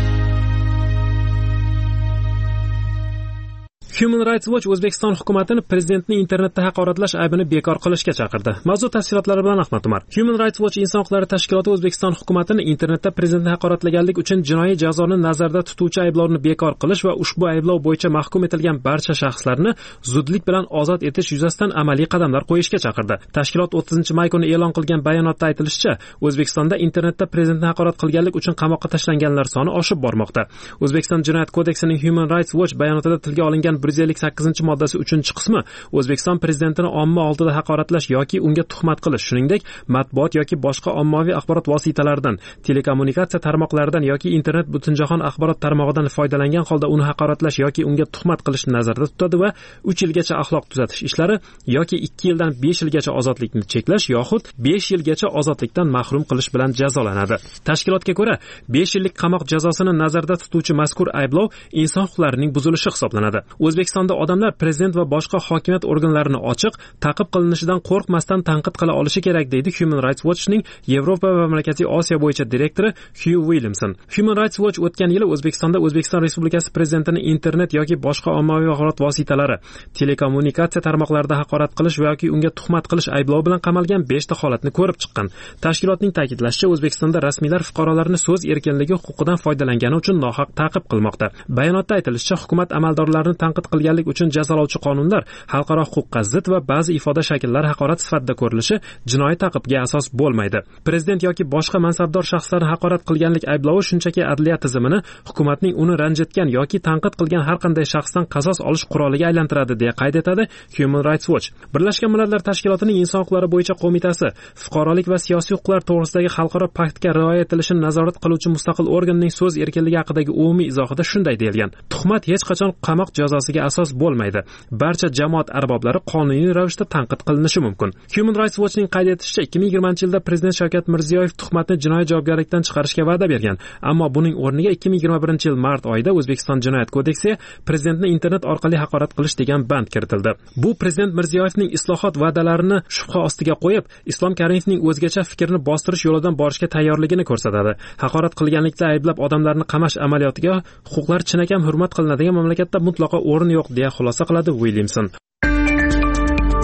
Speaker 12: Human Rights Watch O'zbekiston hukumatini prezidentni internetda haqoratlash aybini bekor qilishga chaqirdi. Mavzu tafsilotlari bilan Ahmad Umar. Human Rights Watch inson huquqlari tashkiloti O'zbekiston hukumatini internetda prezidentni haqoratlaganlik uchun jinoiy jazoni nazarda tutuvchi ayblovni bekor qilish va ushbu ayblov bo'yicha mahkum etilgan barcha shaxslarni zudlik bilan ozod etish yuzasidan amaliy qadamlar qo'yishga chaqirdi. Tashkilot 30-may kuni e'lon qilgan bayonotda aytilishicha, O'zbekistonda internetda prezidentni haqorat qilganlik uchun qamoqqa tashlanganlar soni oshib bormoqda. O'zbekiston Jinoyat kodeksining Human Rights Watch bayonotida tilga olingan 158-moddasi 3-qismi O'zbekiston prezidentini omma oldida haqoratlash yoki unga tuhmat qilish, shuningdek matbuot yoki boshqa ommaviy axborot vositalaridan, telekommunikatsiya tarmoqlaridan yoki internet butunjahon axborot tarmog'idan foydalangan holda uni haqoratlash yoki unga tuhmat qilishni nazarda tutadi va 3 yilgacha axloq tuzatish ishlari yoki 2 yildan 5 yilgacha ozodlikni cheklash yoxud 5 yilgacha ozodlikdan mahrum qilish bilan jazolanadi. Tashkilotga ko'ra, 5 yillik qamoq jazosini nazarda tutuvchi mazkur ayblov inson huquqlarining buzilishi hisoblanadi. O'zbekistonda odamlar prezident va boshqa hokimiyat organlarini ochiq, ta'qib qilinishidan qo'rqmasdan tanqid qila olishi kerak, deydi Human Rights Watchning Yevropa va Markaziy Osiyo bo'yicha direktori Hugh Williamson. Human Rights Watch o'tgan yili O'zbekistonda O'zbekiston Respublikasi prezidentining internet yoki boshqa ommaviy axborot vositalari, telekommunikatsiya tarmoqlarida haqorat qilish yoki unga tuhmat qilish ayblovi bilan qamalgan 5 ta holatni ko'rib chiqqan. Tashkilotning ta'kidlashicha, O'zbekistonda rasmiylar fuqarolarni so'z erkinligi huquqidan foydalangani uchun nohaq ta'qib qilmoqda. Bayonotda aytilishicha, hukumat amaldorlarini tanqid qilganlik uchun jazolovchi qonunlar xalqaro huquqqa zid va ba'zi ifoda shakllari haqorat sifatida ko'rilishi jinoiy ta'qibga asos bo'lmaydi. Prezident yoki boshqa mansabdor shaxslarni haqorat qilganlik ayblovi shunchaki adliya tizimini hukumatning uni ranjitgan yoki tanqid qilgan har qanday shaxsdan qasos olish quroliga aylantiradi deya qayd etadi Human Rights Watch. Birlashgan Millatlar Tashkilotining inson huquqlari bo'yicha qo'mitasi fuqarolik va siyosiy huquqlar to'g'risidagi xalqaro paktga rioya etilishini nazorat qiluvchi mustaqil organning so'z erkinligi haqidagi umumiy izohida shunday deyilgan: tuhmat hech qachon qamoq jazosiga asos bo'lmaydi. Barcha jamoat arboblari qonuniy ravishda tanqid qilinishi mumkin. Human Rights Watchning qayd etishicha, 2020-yilda prezident Shavkat Mirziyoyev tuhmatni jinoiy javobgarlikdan chiqarishga va'da bergan, ammo buning o'rniga 2021-yil mart oyida O'zbekiston Jinoyat kodeksiga prezidentni internet orqali haqorat qilish degan band kiritildi. Bu prezident Mirziyoyevning islohot va'dalarini shubha ostiga qo'yib, Islom Karimovning o'zgacha fikrni bostirish yo'lidan borishga tayyorligini ko'rsatadi. Haqorat qilganlikda ayblab odamlarni qamash amaliyotiga huquqlar chinakam hurmat qilinadigan mamlakatda mutlaqo o'rin yo'q deya xulosa qiladi Williamson.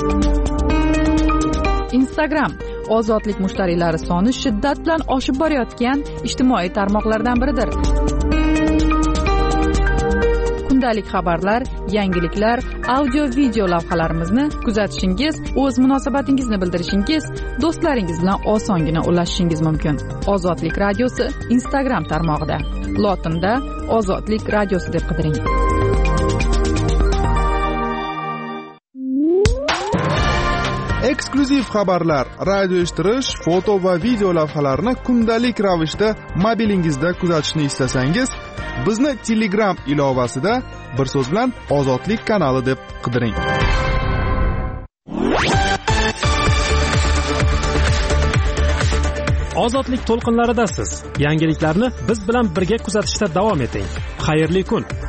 Speaker 1: Instagram ozodlik mushtariylari soni shiddat bilan oshib borayotgan ijtimoiy tarmoqlardan biridir. Kundalik xabarlar, yangiliklar, audio video lavhalarimizni kuzatishingiz, o'z munosabatingizni bildirishingiz, do'stlaringiz bilan osongina ulashishingiz mumkin. Ozodlik radiosi Instagram tarmog'ida. Lotinda Ozodlik radiosi deb qidiring.
Speaker 3: Eksklyuziv xabarlar, radio eshittirish, foto va video lavhalarni kundalik ravishda mobilingizda kuzatishni istasangiz, bizni Telegram ilovasida bir so'z bilan Ozodlik kanali deb qidiring.
Speaker 12: Ozodlik to'lqinlaridasiz. Yangiliklarni biz bilan birga kuzatishda davom eting. Xayrli kun.